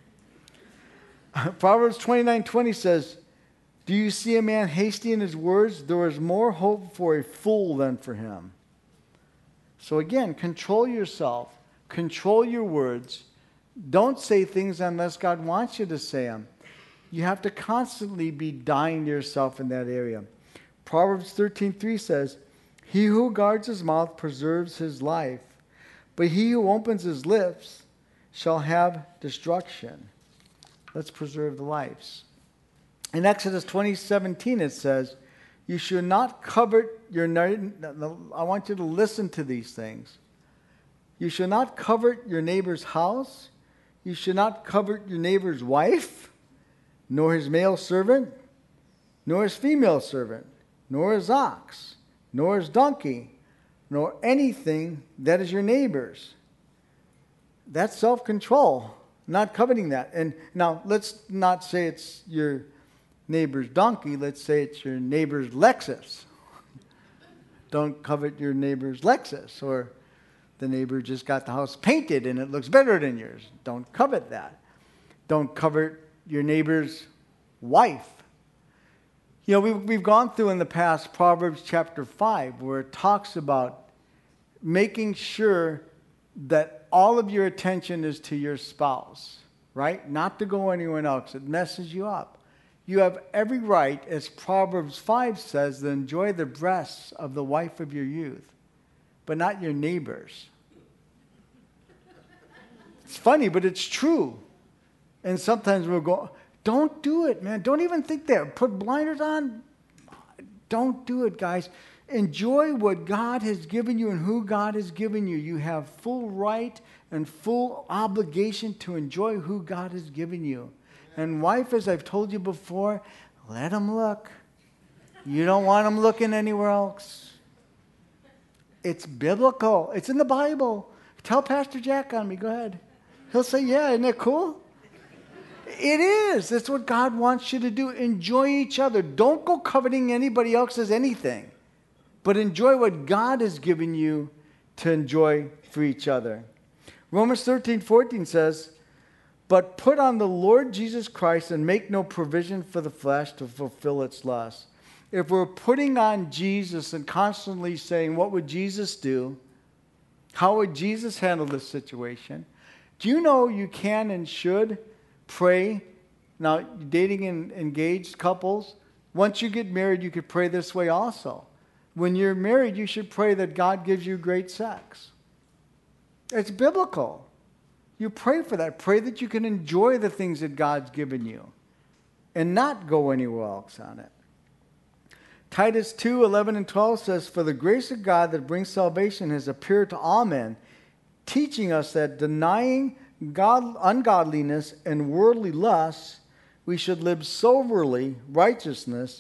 Proverbs 29:20 says, do you see a man hasty in his words? There is more hope for a fool than for him. So again, control yourself. Control your words. Don't say things unless God wants you to say them. You have to constantly be dying to yourself in that area. Proverbs 13:3 says, he who guards his mouth preserves his life, but he who opens his lips shall have destruction. Let's preserve the lives. In Exodus 20:17 it says, you should not covet your neighbor. I want you to listen to these things. You should not covet your neighbor's house. You should not covet your neighbor's wife, nor his male servant, nor his female servant, nor his ox, nor his donkey, nor anything that is your neighbor's. That's self-control, not coveting that. And now, let's not say it's your neighbor's donkey. Let's say it's your neighbor's Lexus. Don't covet your neighbor's Lexus. Or the neighbor just got the house painted and it looks better than yours. Don't covet that. Don't covet your neighbor's wife. You know, we've gone through in the past Proverbs chapter 5 where it talks about making sure that all of your attention is to your spouse, right? Not to go anyone else. It messes you up. You have every right, as Proverbs 5 says, to enjoy the breasts of the wife of your youth, but not your neighbor's. It's funny, but it's true. And sometimes we'll go, don't do it, man. Don't even think that. Put blinders on. Don't do it, guys. Enjoy what God has given you and who God has given you. You have full right and full obligation to enjoy who God has given you. And wife, as I've told you before, let them look. You don't want them looking anywhere else. It's biblical. It's in the Bible. Tell Pastor Jack on me. Go ahead. He'll say, yeah, isn't it cool? It is. That's what God wants you to do. Enjoy each other. Don't go coveting anybody else's anything. But enjoy what God has given you to enjoy for each other. Romans 13:14 says, but put on the Lord Jesus Christ and make no provision for the flesh to fulfill its lusts. If we're putting on Jesus and constantly saying, what would Jesus do? How would Jesus handle this situation? Do you know you can and should pray? Now, dating and engaged couples, once you get married, you could pray this way also. When you're married, you should pray that God gives you great sex. It's biblical. You pray for that. Pray that you can enjoy the things that God's given you and not go anywhere else on it. Titus 2:11 and 12 says, for the grace of God that brings salvation has appeared to all men, teaching us that denying ungodliness and worldly lusts, we should live soberly, righteously,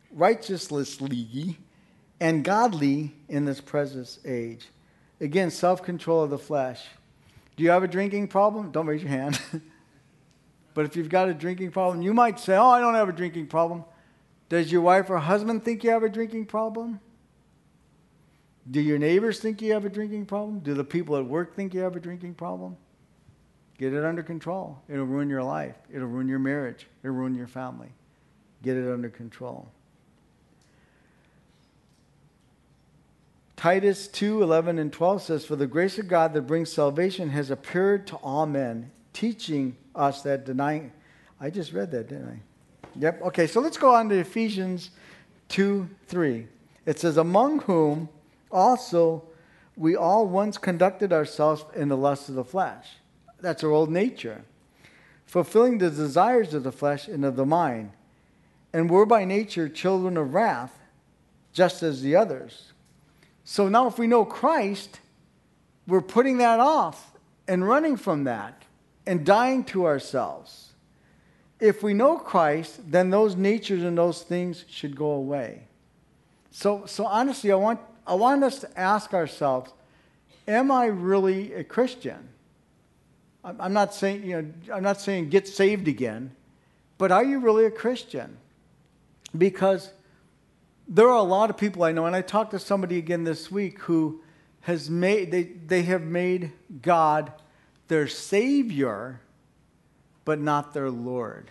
and godly in this present age. Again, self-control of the flesh. Do you have a drinking problem? Don't raise your hand. But if you've got a drinking problem, you might say, oh, I don't have a drinking problem. Does your wife or husband think you have a drinking problem? Do your neighbors think you have a drinking problem? Do the people at work think you have a drinking problem? Get it under control. It'll ruin your life. It'll ruin your marriage. It'll ruin your family. Get it under control. Titus 2:11 and 12 says, "For the grace of God that brings salvation has appeared to all men, teaching us that denying..." I just read that, didn't I? Yep. Okay, so let's go on to Ephesians 2:3. It says, "Among whom also we all once conducted ourselves in the lust of the flesh." That's our old nature. "Fulfilling the desires of the flesh and of the mind. And were by nature children of wrath, just as the others." So now if we know Christ, we're putting that off and running from that and dying to ourselves. If we know Christ, then those natures and those things should go away. So honestly, I want us to ask ourselves, am I really a Christian? I'm not saying get saved again, but are you really a Christian? Because there are a lot of people I know, and I talked to somebody again this week who has they have made God their Savior, but not their Lord.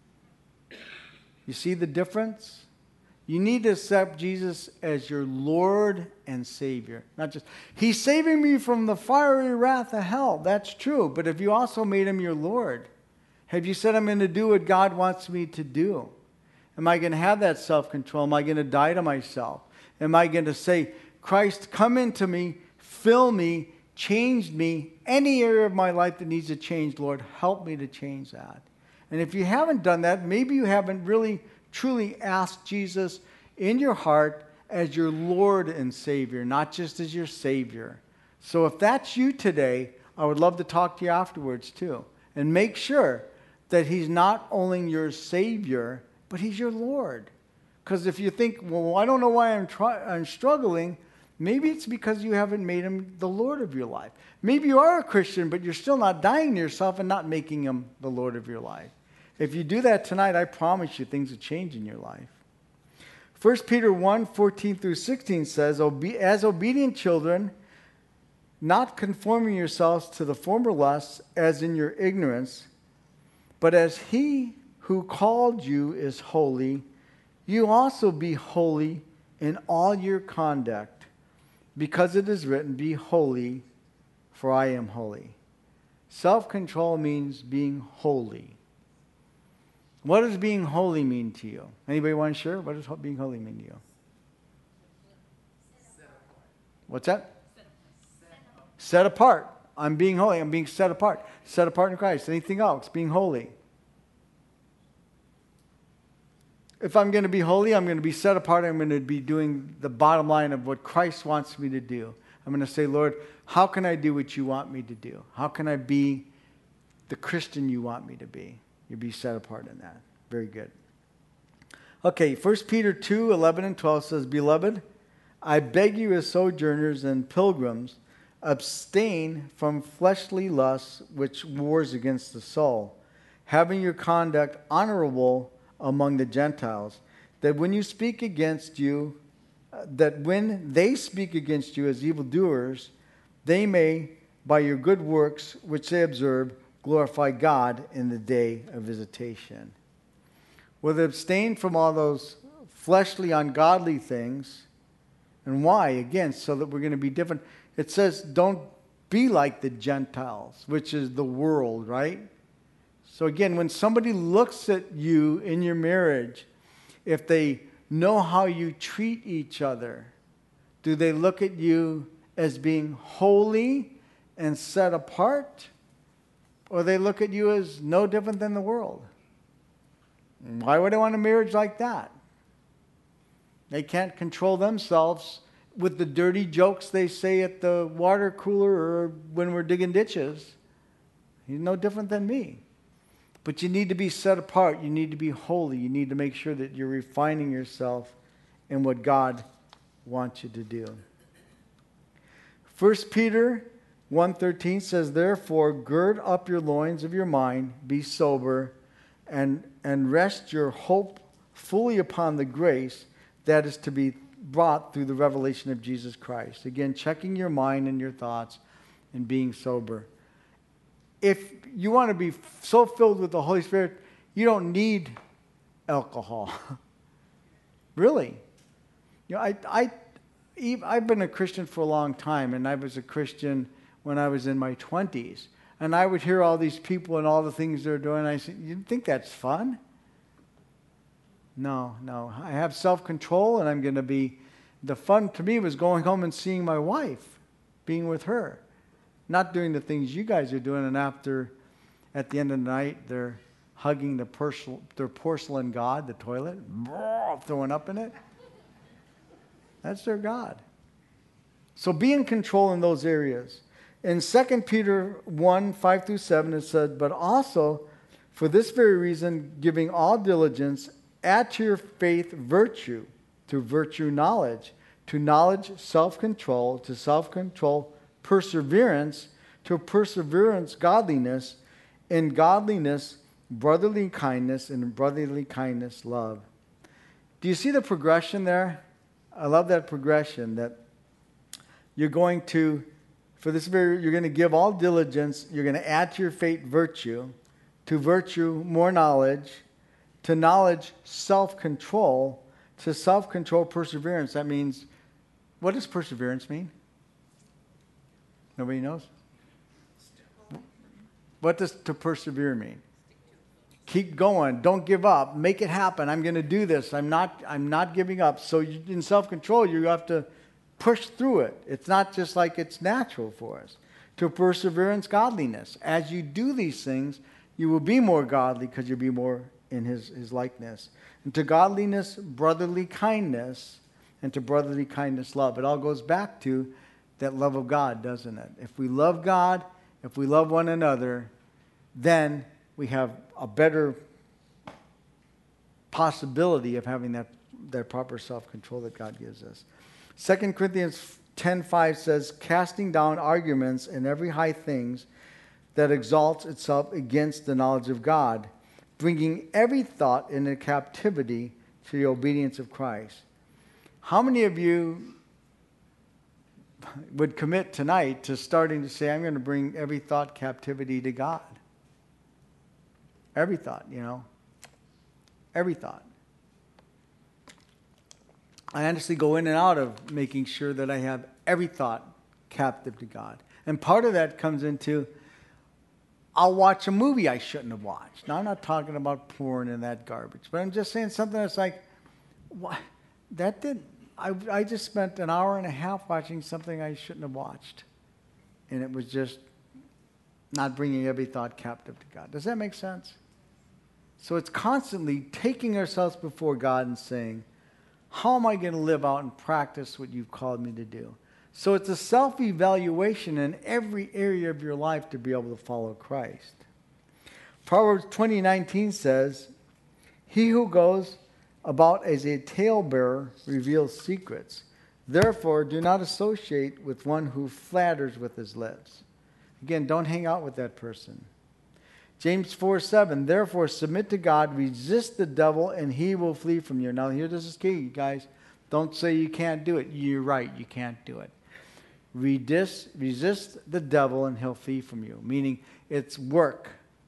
You see the difference? You need to accept Jesus as your Lord and Savior. Not just, He's saving me from the fiery wrath of hell. That's true. But if you also made Him your Lord, have you said, I'm going to do what God wants me to do? Am I going to have that self-control? Am I going to die to myself? Am I going to say, Christ, come into me, fill me, change me, any area of my life that needs to change, Lord, help me to change that. And if you haven't done that, maybe you haven't really truly asked Jesus in your heart as your Lord and Savior, not just as your Savior. So if that's you today, I would love to talk to you afterwards too. And make sure that He's not only your Savior, but He's your Lord. Because if you think, well, I don't know why I'm struggling, maybe it's because you haven't made Him the Lord of your life. Maybe you are a Christian, but you're still not dying to yourself and not making Him the Lord of your life. If you do that tonight, I promise you things will change in your life. 1 Peter 1:14 through 16 says, "As obedient children, not conforming yourselves to the former lusts as in your ignorance, but as He who called you is holy, you also be holy in all your conduct, because it is written, 'Be holy, for I am holy.'" Self-control means being holy. What does being holy mean to you? Anybody want to share? What does being holy mean to you? What's that? Set apart. I'm being holy. I'm being set apart. Set apart in Christ. Anything else? Being holy. If I'm going to be holy, I'm going to be set apart. I'm going to be doing the bottom line of what Christ wants me to do. I'm going to say, Lord, how can I do what you want me to do? How can I be the Christian you want me to be? You'll be set apart in that. Very good. Okay, 1 Peter 2:11 and 12 says, "Beloved, I beg you as sojourners and pilgrims, abstain from fleshly lusts which wars against the soul, having your conduct honorable among the Gentiles, that when they speak against you as evildoers, they may, by your good works which they observe, glorify God in the day of visitation." We'll abstain from all those fleshly, ungodly things. And why? Again, so that we're going to be different. It says, don't be like the Gentiles, which is the world, right? So again, when somebody looks at you in your marriage, if they know how you treat each other, do they look at you as being holy and set apart? Or they look at you as no different than the world? Why would I want a marriage like that? They can't control themselves with the dirty jokes they say at the water cooler or when we're digging ditches. He's no different than me. But you need to be set apart. You need to be holy. You need to make sure that you're refining yourself in what God wants you to do. 1 Peter 1:13 says, "Therefore, gird up your loins of your mind, be sober, and rest your hope fully upon the grace that is to be brought through the revelation of Jesus Christ." Again, checking your mind and your thoughts and being sober. if you want to be so filled with the Holy Spirit, you don't need alcohol. Really. You know, I've been a Christian for a long time, and I was a Christian when I was in my 20s. And I would hear all these people and all the things they're doing. And I said, you think that's fun? No. I have self-control, and I'm going to be... The fun to me was going home and seeing my wife, being with her. Not doing the things you guys are doing, and at the end of the night, they're hugging their porcelain god, the toilet, throwing up in it. That's their God. So be in control in those areas. In 2 Peter 1, 5 through 7, it said, but also, for this very reason, giving all diligence, add to your faith virtue, to virtue knowledge, to knowledge self-control, to self-control perseverance, to perseverance godliness, in godliness brotherly kindness, and in brotherly kindness love. Do you see the progression there? I love that progression, that you're going to, you're going to give all diligence, you're going to add to your faith virtue, to virtue more knowledge, to knowledge self-control, to self-control perseverance. That means, what does perseverance mean? Nobody knows? What does to persevere mean? Keep going. Don't give up. Make it happen. I'm going to do this. I'm not giving up. So in self-control, you have to push through it. It's not just like it's natural for us. To perseverance, godliness. As you do these things, you will be more godly because you'll be more in his likeness. And to godliness, brotherly kindness. And to brotherly kindness, love. It all goes back to that love of God, doesn't it? If we love God, if we love one another, then we have a better possibility of having that proper self-control that God gives us. 2 Corinthians 10:5 says, casting down arguments and every high thing that exalts itself against the knowledge of God, bringing every thought into captivity to the obedience of Christ. How many of you would commit tonight to starting to say, I'm going to bring every thought captivity to God? Every thought, every thought. I honestly go in and out of making sure that I have every thought captive to God. And part of that comes into, I'll watch a movie I shouldn't have watched. Now, I'm not talking about porn and that garbage, but I'm just saying something that's like, what? I just spent an hour and a half watching something I shouldn't have watched. And it was just not bringing every thought captive to God. Does that make sense? So it's constantly taking ourselves before God and saying, how am I going to live out and practice what you've called me to do? So it's a self-evaluation in every area of your life to be able to follow Christ. Proverbs 20:19 says, he who goes about as a talebearer reveals secrets. Therefore, do not associate with one who flatters with his lips. Again, don't hang out with that person. James 4:7, therefore submit to God, resist the devil, and he will flee from you. Now here, this is key, guys. Don't say you can't do it. You're right, you can't do it. Resist the devil, and he'll flee from you. Meaning, it's work.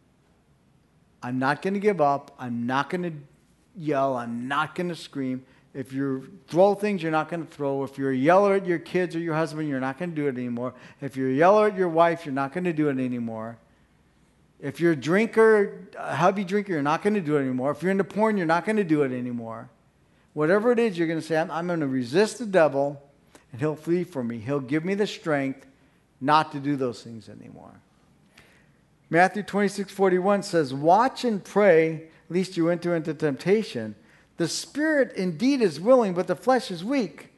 I'm not going to give up. I'm not going to yell. I'm not going to scream. If you throw things, you're not going to throw. If you're a yeller at your kids or your husband, you're not going to do it anymore. If you're a yeller at your wife, you're not going to do it anymore. If you're a drinker, a heavy drinker, you're not going to do it anymore. If you're into porn, you're not going to do it anymore. Whatever it is, you're going to say, I'm going to resist the devil, and he'll flee from me. He'll give me the strength not to do those things anymore. Matthew 26:41 says, watch and pray, lest you enter into temptation. The spirit indeed is willing, but the flesh is weak.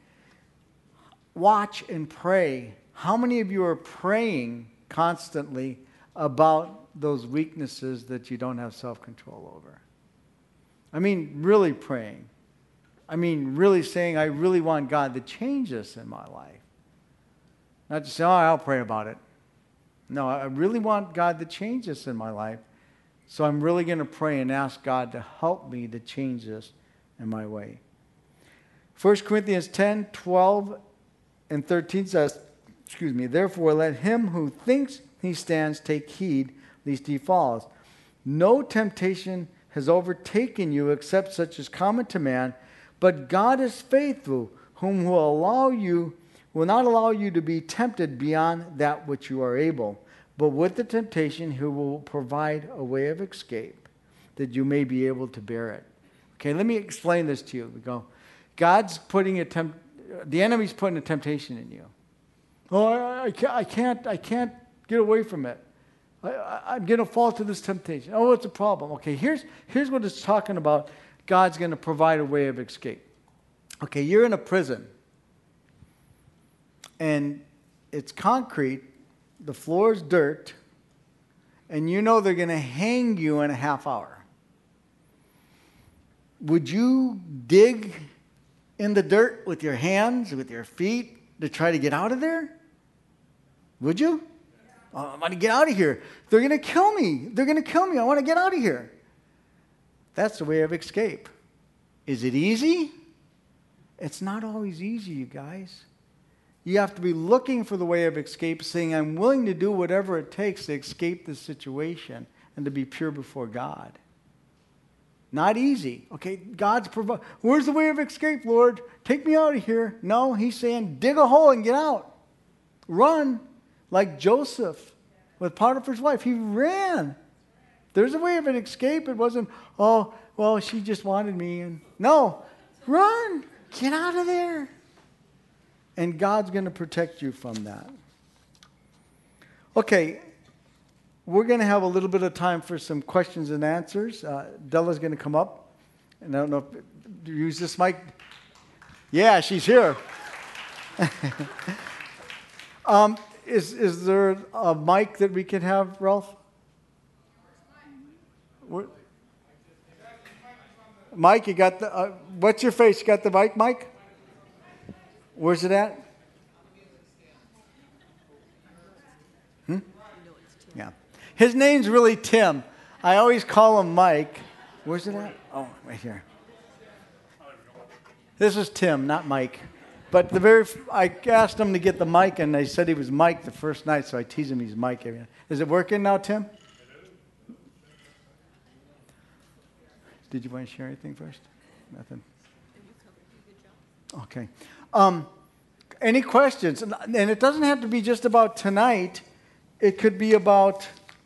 Watch and pray. How many of you are praying constantly about those weaknesses that you don't have self-control over? I mean, really praying. I mean, really saying, I really want God to change this in my life. Not just say, I'll pray about it. No, I really want God to change this in my life. So I'm really going to pray and ask God to help me to change this in my way. 1 Corinthians 10:12 and 13 says, therefore let him who thinks he stands take heed, lest he falls. No temptation has overtaken you except such as common to man, but God is faithful, whom will not allow you to be tempted beyond that which you are able. But with the temptation, he will provide a way of escape, that you may be able to bear it. Okay, let me explain this to you. We go, the enemy's putting a temptation in you. Oh, I can't get away from it. I'm going to fall to this temptation. Oh, it's a problem. Okay, here's what it's talking about. God's going to provide a way of escape. Okay, you're in a prison. And it's concrete. The floor is dirt. And you know they're going to hang you in a half hour. Would you dig in the dirt with your hands, with your feet, to try to get out of there? Would you? Oh, I want to get out of here. They're going to kill me. They're going to kill me. I want to get out of here. That's the way of escape. Is it easy? It's not always easy, you guys. You have to be looking for the way of escape, saying, I'm willing to do whatever it takes to escape this situation and to be pure before God. Not easy. Okay, God's providing. Where's the way of escape, Lord? Take me out of here. No, he's saying, dig a hole and get out. Run. Like Joseph with Potiphar's wife. He ran. There's a way of an escape. It wasn't, oh, well, she just wanted me. And no, run. Get out of there. And God's going to protect you from that. Okay, we're going to have a little bit of time for some questions and answers. Della's going to come up. And I don't know if do you use this mic. Yeah, she's here. Is there a mic that we can have, Ralph? Mike, you got the, what's your face? You got the mic, Mike? Where's it at? Yeah. His name's really Tim. I always call him Mike. Where's it at? Oh, right here. This is Tim, not Mike. But I asked him to get the mic, and they said he was Mike the first night, so I teased him he's Mike. Is it working now, Tim? Did you want to share anything first? Nothing? Okay. Any questions? And it doesn't have to be just about tonight. It could be about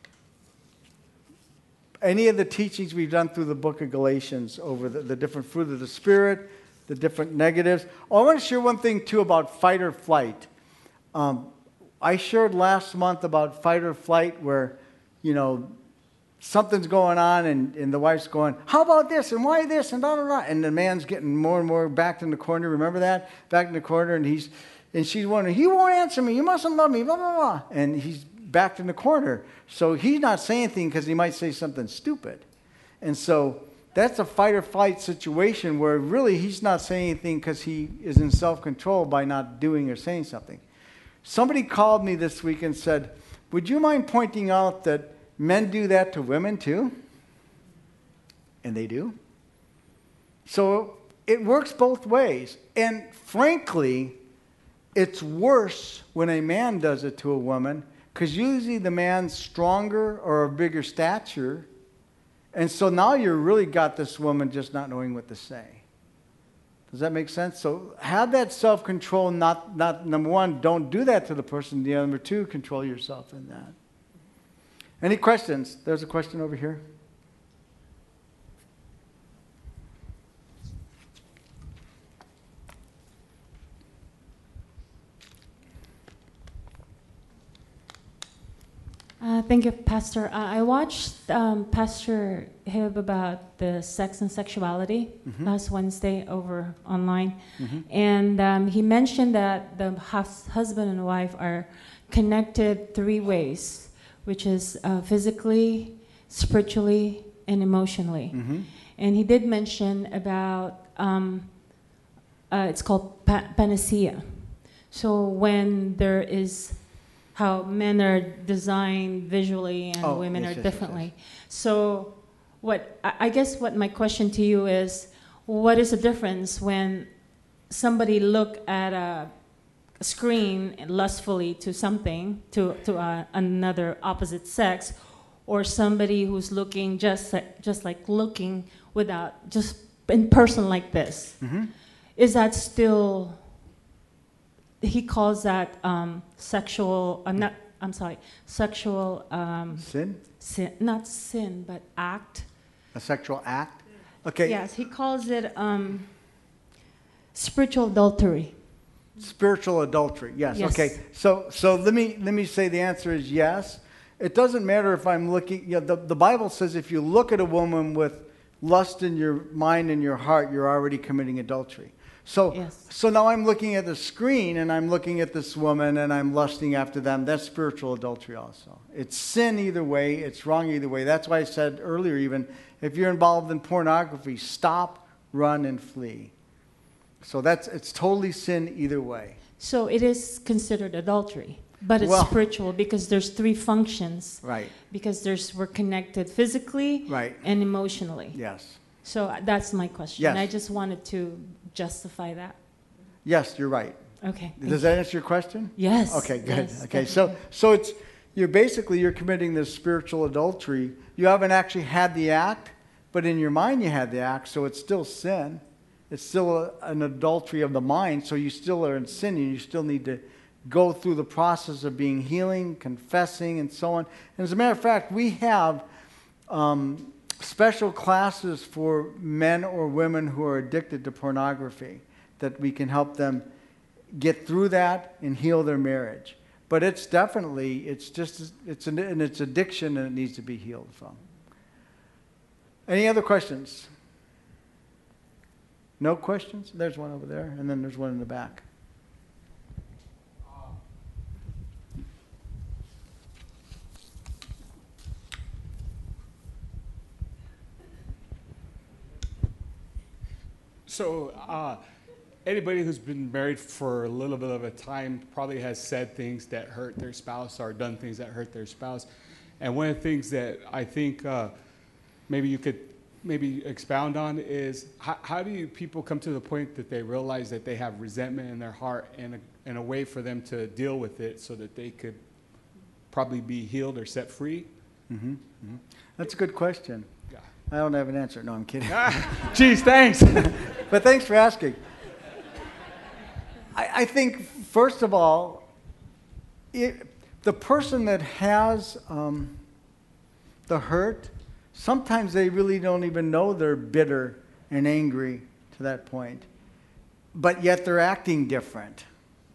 any of the teachings we've done through the book of Galatians over the different fruit of the Spirit, the different negatives. Oh, I want to share one thing, too, about fight or flight. I shared last month about fight or flight where, something's going on and the wife's going, how about this and why this and da da da. And the man's getting more and more backed in the corner. Remember that? Back in the corner, and she's wondering, he won't answer me. You mustn't love me, blah, blah, blah. And he's backed in the corner. So he's not saying anything because he might say something stupid. And so that's a fight or flight situation where really he's not saying anything because he is in self-control by not doing or saying something. Somebody called me this week and said, would you mind pointing out that men do that to women too? And they do. So it works both ways. And frankly, it's worse when a man does it to a woman because usually the man's stronger or of bigger stature. And so now you really got this woman just not knowing what to say. Does that make sense? So have that self-control, not number one, don't do that to the person. Number two, control yourself in that. Any questions? There's a question over here. Thank you, Pastor. I watched Pastor Hib about the sex and sexuality last Wednesday over online. And he mentioned that the husband and wife are connected three ways, which is physically, spiritually, and emotionally. And he did mention about, it's called panacea. So when there is how men are designed visually and women are differently. Yes. So I guess what my question to you is, what is the difference when somebody look at a screen lustfully to something, to another opposite sex, or somebody who's looking just like looking without, just in person like this, is that still, he calls that sexual, sexual, Sin? not sin, but act. A sexual act? Okay. Yes, he calls it spiritual adultery. Spiritual adultery, yes. Yes. Okay, so let me say the answer is yes. It doesn't matter if I'm looking, the Bible says if you look at a woman with lust in your mind and your heart, you're already committing adultery. So, Yes. so now I'm looking at the screen and I'm looking at this woman and I'm lusting after them. That's spiritual adultery also. It's sin either way. It's wrong either way. That's why I said earlier even, if you're involved in pornography, stop, run, and flee. So it's totally sin either way. So it is considered adultery, but it's Well- spiritual because there's three functions. Right. Because we're connected physically Right. and emotionally. Yes. So that's my question. Yes. I just wanted to justify that. Yes, you're right. Okay. Does that answer your question? Yes. Okay, good. Yes, Okay, definitely. so it's you're committing this spiritual adultery. You haven't actually had the act, but in your mind you had the act, so it's still sin. It's still an adultery of the mind, so you still are in sin, and you still need to go through the process of being healing, confessing, and so on. And as a matter of fact, we have special classes for men or women who are addicted to pornography that we can help them get through that and heal their marriage. But it's definitely, it's an addiction and it needs to be healed from. Any other questions? No questions? There's one over there, and then there's one in the back. So, anybody who's been married for a little bit of a time probably has said things that hurt their spouse or done things that hurt their spouse. And one of the things that I think maybe you could expound on is how do people come to the point that they realize that they have resentment in their heart and a way for them to deal with it so that they could probably be healed or set free? Mm-hmm. Mm-hmm. That's a good question. Yeah. I don't have an answer. No, I'm kidding. Geez, thanks. But thanks for asking. I think, first of all, the person that has the hurt, sometimes they really don't even know they're bitter and angry to that point. But yet they're acting different.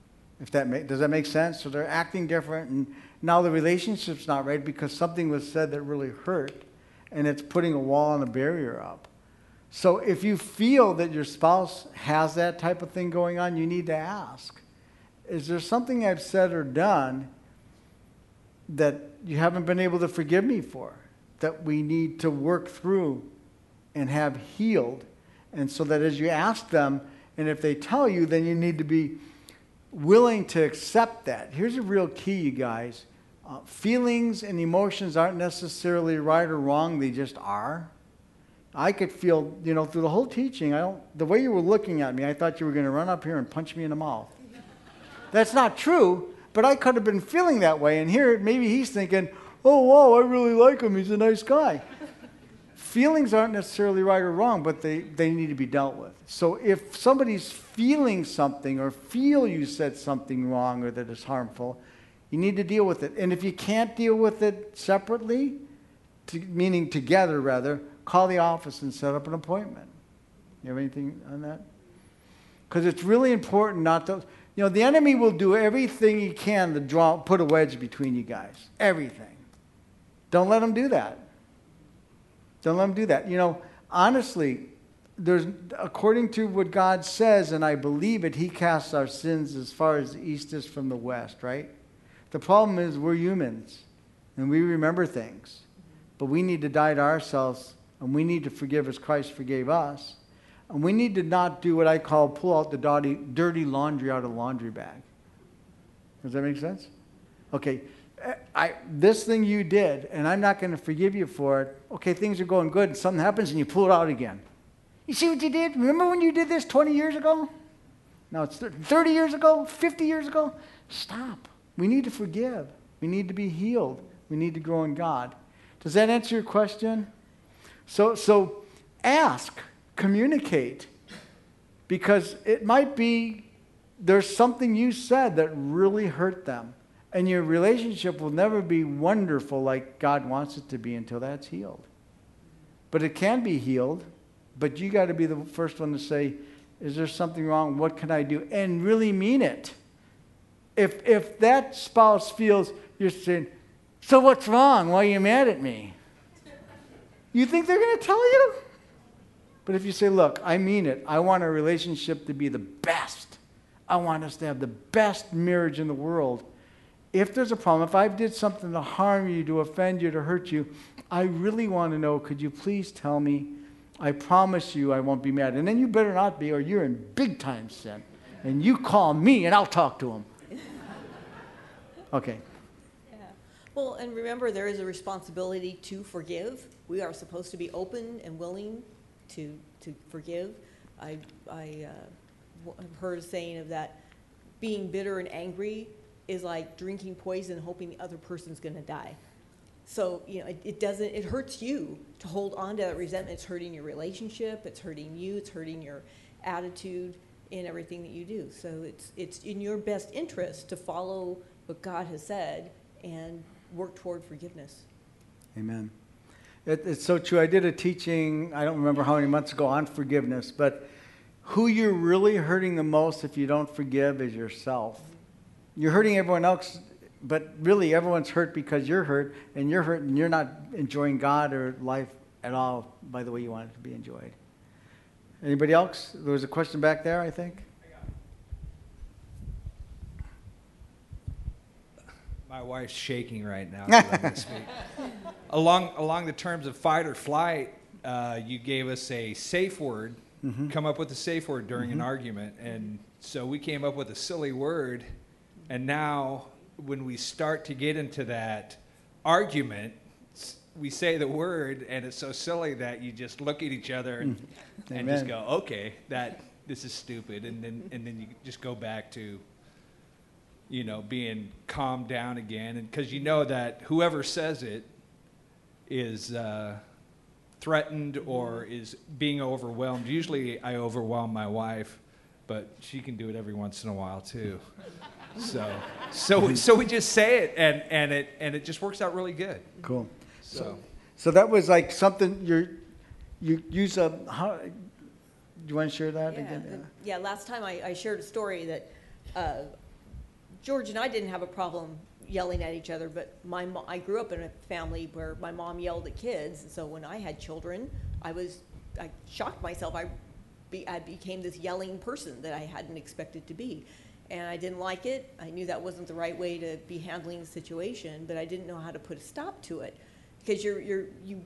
Does that make sense? So they're acting different, and now the relationship's not right because something was said that really hurt, and it's putting a wall and a barrier up. So if you feel that your spouse has that type of thing going on, you need to ask, is there something I've said or done that you haven't been able to forgive me for, that we need to work through and have healed? And so that as you ask them, and if they tell you, then you need to be willing to accept that. Here's a real key, you guys. Feelings and emotions aren't necessarily right or wrong, they just are. I could feel, through the whole teaching, the way you were looking at me, I thought you were going to run up here and punch me in the mouth. That's not true, but I could have been feeling that way. And here, maybe he's thinking, oh, wow, I really like him. He's a nice guy. Feelings aren't necessarily right or wrong, but they need to be dealt with. So if somebody's feeling something or feel you said something wrong or that is harmful, you need to deal with it. And if you can't deal with it separately, meaning together rather, call the office and set up an appointment. You have anything on that? Because it's really important not to... the enemy will do everything he can to put a wedge between you guys. Everything. Don't let him do that. Don't let him do that. Honestly, according to what God says, and I believe it, he casts our sins as far as the east is from the west, right? The problem is we're humans, and we remember things. But we need to die to ourselves, and we need to forgive as Christ forgave us. And we need to not do what I call pull out the dirty laundry out of the laundry bag. Does that make sense? Okay, this thing you did, and I'm not going to forgive you for it. Okay, things are going good, and something happens, and you pull it out again. You see what you did? Remember when you did this 20 years ago? No, it's 30 years ago, 50 years ago? Stop. We need to forgive. We need to be healed. We need to grow in God. Does that answer your question? So ask, communicate, because it might be there's something you said that really hurt them. And your relationship will never be wonderful like God wants it to be until that's healed. But it can be healed, but you got to be the first one to say, is there something wrong? What can I do? And really mean it. If that spouse feels you're saying, so what's wrong? Why are you mad at me? You think they're going to tell you? But if you say, look, I mean it. I want our relationship to be the best. I want us to have the best marriage in the world. If there's a problem, if I did something to harm you, to offend you, to hurt you, I really want to know, could you please tell me? I promise you I won't be mad. And then you better not be, or you're in big time sin. And you call me and I'll talk to him. Okay. Yeah. Well, and remember, there is a responsibility to forgive. We are supposed to be open and willing to forgive. I've heard a saying of that being bitter and angry is like drinking poison hoping the other person's going to die. So, it hurts you to hold on to that resentment. It's hurting your relationship, it's hurting you, it's hurting your attitude in everything that you do. So it's in your best interest to follow what God has said and work toward forgiveness. Amen. It's so true. I did a teaching, I don't remember how many months ago, on forgiveness, but who you're really hurting the most if you don't forgive is yourself. You're hurting everyone else, but really everyone's hurt because you're hurt, and you're not enjoying God or life at all by the way you want it to be enjoyed. Anybody else? There was a question back there, I think. My wife's shaking right now. So I'm gonna speak. Along the terms of fight or flight, you gave us a safe word. Mm-hmm. Come up with a safe word during an argument, and so we came up with a silly word. And now, when we start to get into that argument, we say the word, and it's so silly that you just look at each other and just go, "Okay, this is stupid," and then you just go back to, being calmed down again, and because you know that whoever says it is threatened or is being overwhelmed. Usually, I overwhelm my wife, but she can do it every once in a while too. So we just say it, and it just works out really good. Cool. So that was like something you use a. Do you want to share that again? Yeah. Last time I shared a story that George and I didn't have a problem yelling at each other, but I grew up in a family where my mom yelled at kids, and so when I had children, I shocked myself. I became this yelling person that I hadn't expected to be. And I didn't like it. I knew that wasn't the right way to be handling the situation, but I didn't know how to put a stop to it. Because you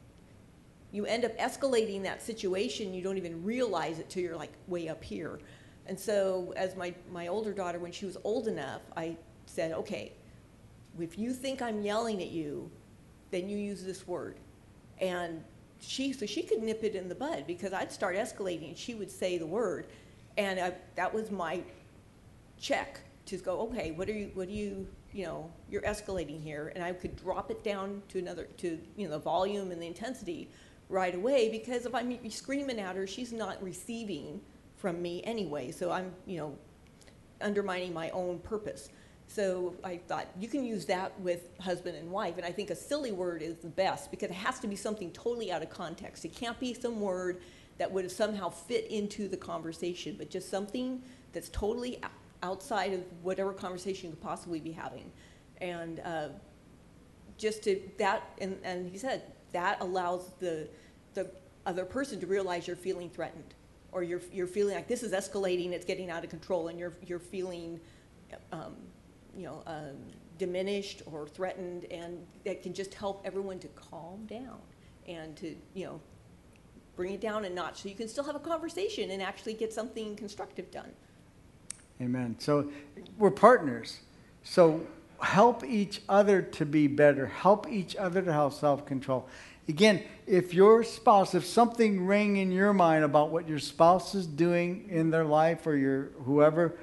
end up escalating that situation, you don't even realize it till you're like way up here. And so as my older daughter, when she was old enough, I said, okay, if you think I'm yelling at you, then you use this word. And she could nip it in the bud, because I'd start escalating and she would say the word. And that was my check to go, okay, what are you, you're escalating here. And I could drop it down to the volume and the intensity right away, because if I'm screaming at her, she's not receiving from me anyway. So I'm, undermining my own purpose. So I thought you can use that with husband and wife. And I think a silly word is the best, because it has to be something totally out of context. It can't be some word that would somehow fit into the conversation, but just something that's totally outside of whatever conversation you could possibly be having. And and he said, that allows the other person to realize you're feeling threatened, or you're feeling like this is escalating, it's getting out of control, and you're feeling diminished or threatened, and that can just help everyone to calm down and to bring it down a notch, so you can still have a conversation and actually get something constructive done. Amen. So we're partners. So help each other to be better. Help each other to have self-control. Again, if something rang in your mind about what your spouse is doing in their life, or your whoever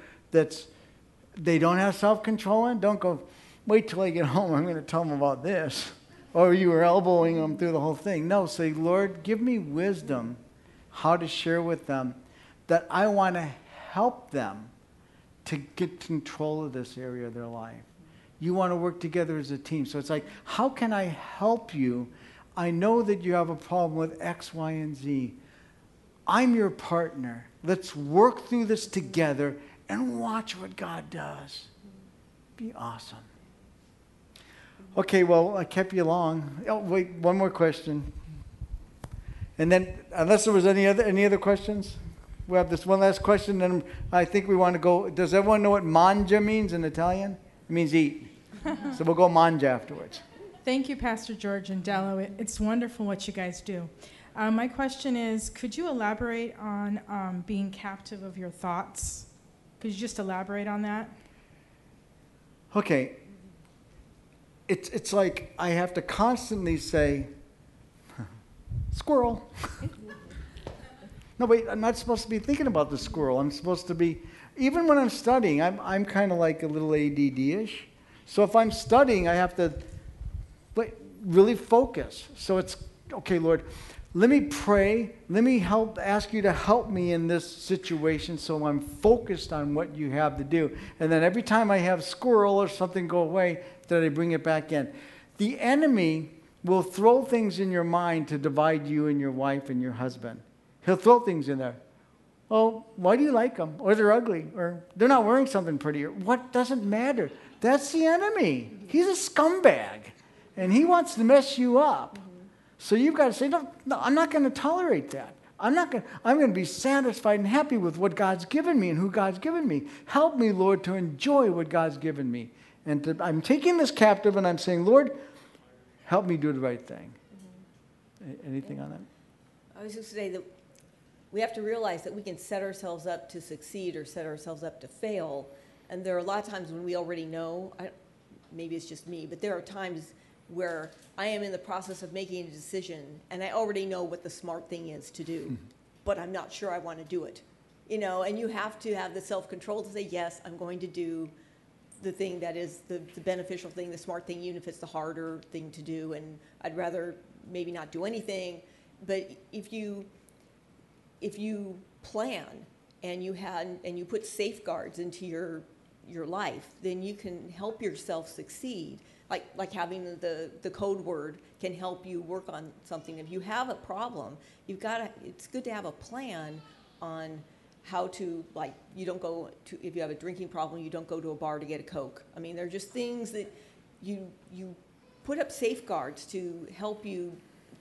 they don't have self-control in, don't go, wait till I get home, I'm going to tell them about this. or you were elbowing them through the whole thing. No, say, Lord, give me wisdom how to share with them that I want to help them to get control of this area of their life. You want to work together as a team. So it's like, how can I help you? I know that you have a problem with X, Y, and Z. I'm your partner. Let's work through this together and watch what God does. Be awesome. Okay, well, I kept you long. Oh, wait, one more question. And then, unless there was any other questions, we have this one last question, and I think we want to go. Does everyone know what mangia means in Italian? It means eat. So we'll go mangia afterwards. Thank you, Pastor George and Dello. It's wonderful what you guys do. My question is, could you elaborate on being captive of your thoughts? Could you just elaborate on that? Okay. It's like I have to constantly say, squirrel. No, wait, I'm not supposed to be thinking about the squirrel. I'm supposed to be, even when I'm studying, I'm kind of like a little ADD-ish. So if I'm studying, I have to really focus. So it's, okay, Lord, let me pray. Let me ask you to help me in this situation so I'm focused on what you have to do. And then every time I have squirrel or something go away, then I bring it back in. The enemy will throw things in your mind to divide you and your wife and your husband. He'll throw things in there. Oh, why do you like them? Or they're ugly. Or they're not wearing something pretty. Or what doesn't matter? That's the enemy. He's a scumbag. And he wants to mess you up. So you've got to say, no, I'm not going to tolerate that. I'm going to be satisfied and happy with what God's given me and who God's given me. Help me, Lord, to enjoy what God's given me. And I'm taking this captive and I'm saying, Lord, help me do the right thing. Anything on that? I was just going to say that we have to realize that we can set ourselves up to succeed or set ourselves up to fail. And there are a lot of times when we already know, maybe it's just me, but there are times where I am in the process of making a decision and I already know what the smart thing is to do, but I'm not sure I want to do it. And you have to have the self-control to say, yes, I'm going to do the thing that is the beneficial thing, the smart thing, even if it's the harder thing to do, and I'd rather maybe not do anything. But if you plan and you put safeguards into your life, then you can help yourself succeed. Like having the code word can help you work on something. If you have a problem, it's good to have a plan on how to, you don't go to, if you have a drinking problem, you don't go to a bar to get a Coke. I mean, they're just things that you put up safeguards to help you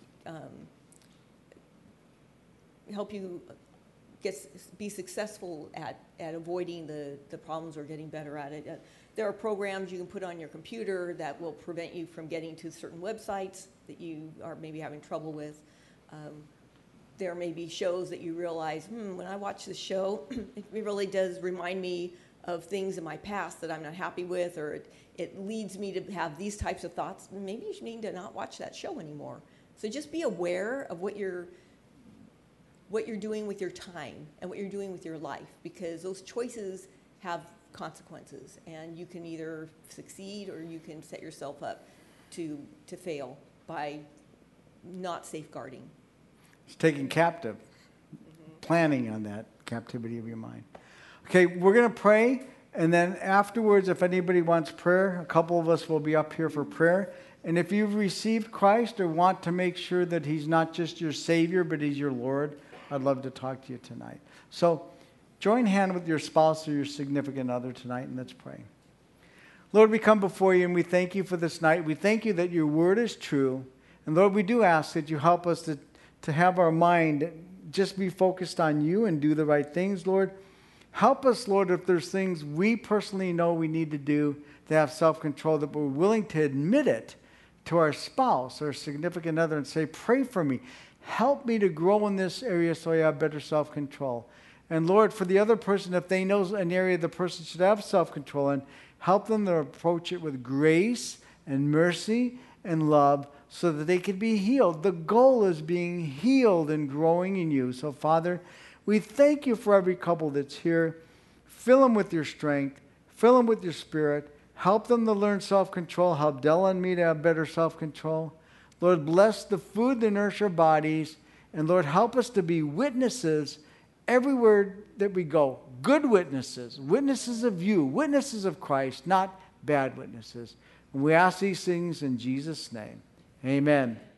be successful at avoiding the problems or getting better at it. There are programs you can put on your computer that will prevent you from getting to certain websites that you are maybe having trouble with. There may be shows that you realize, when I watch this show, it really does remind me of things in my past that I'm not happy with, or it leads me to have these types of thoughts. Maybe you need to not watch that show anymore. So just be aware of what you're doing with your time and what you're doing with your life, because those choices have consequences, and you can either succeed or you can set yourself up to fail by not safeguarding. It's taking captive, planning on that captivity of your mind. Okay, we're going to pray, and then afterwards, if anybody wants prayer, a couple of us will be up here for prayer. And if you've received Christ or want to make sure that he's not just your Savior, but he's your Lord, I'd love to talk to you tonight. So join hand with your spouse or your significant other tonight, and let's pray. Lord, we come before you, and we thank you for this night. We thank you that your word is true. And Lord, we do ask that you help us to have our mind just be focused on you and do the right things, Lord. Help us, Lord, if there's things we personally know we need to do to have self-control, that we're willing to admit it to our spouse or significant other and say, pray for me. Help me to grow in this area so I have better self-control. And Lord, for the other person, if they know an area the person should have self-control in, help them to approach it with grace and mercy and love so that they can be healed. The goal is being healed and growing in you. So, Father, we thank you for every couple that's here. Fill them with your strength. Fill them with your spirit. Help them to learn self-control. Help Della and me to have better self-control. Lord, bless the food that nourish our bodies. And Lord, help us to be witnesses everywhere that we go. Good witnesses, witnesses of you, witnesses of Christ, not bad witnesses. And we ask these things in Jesus' name. Amen.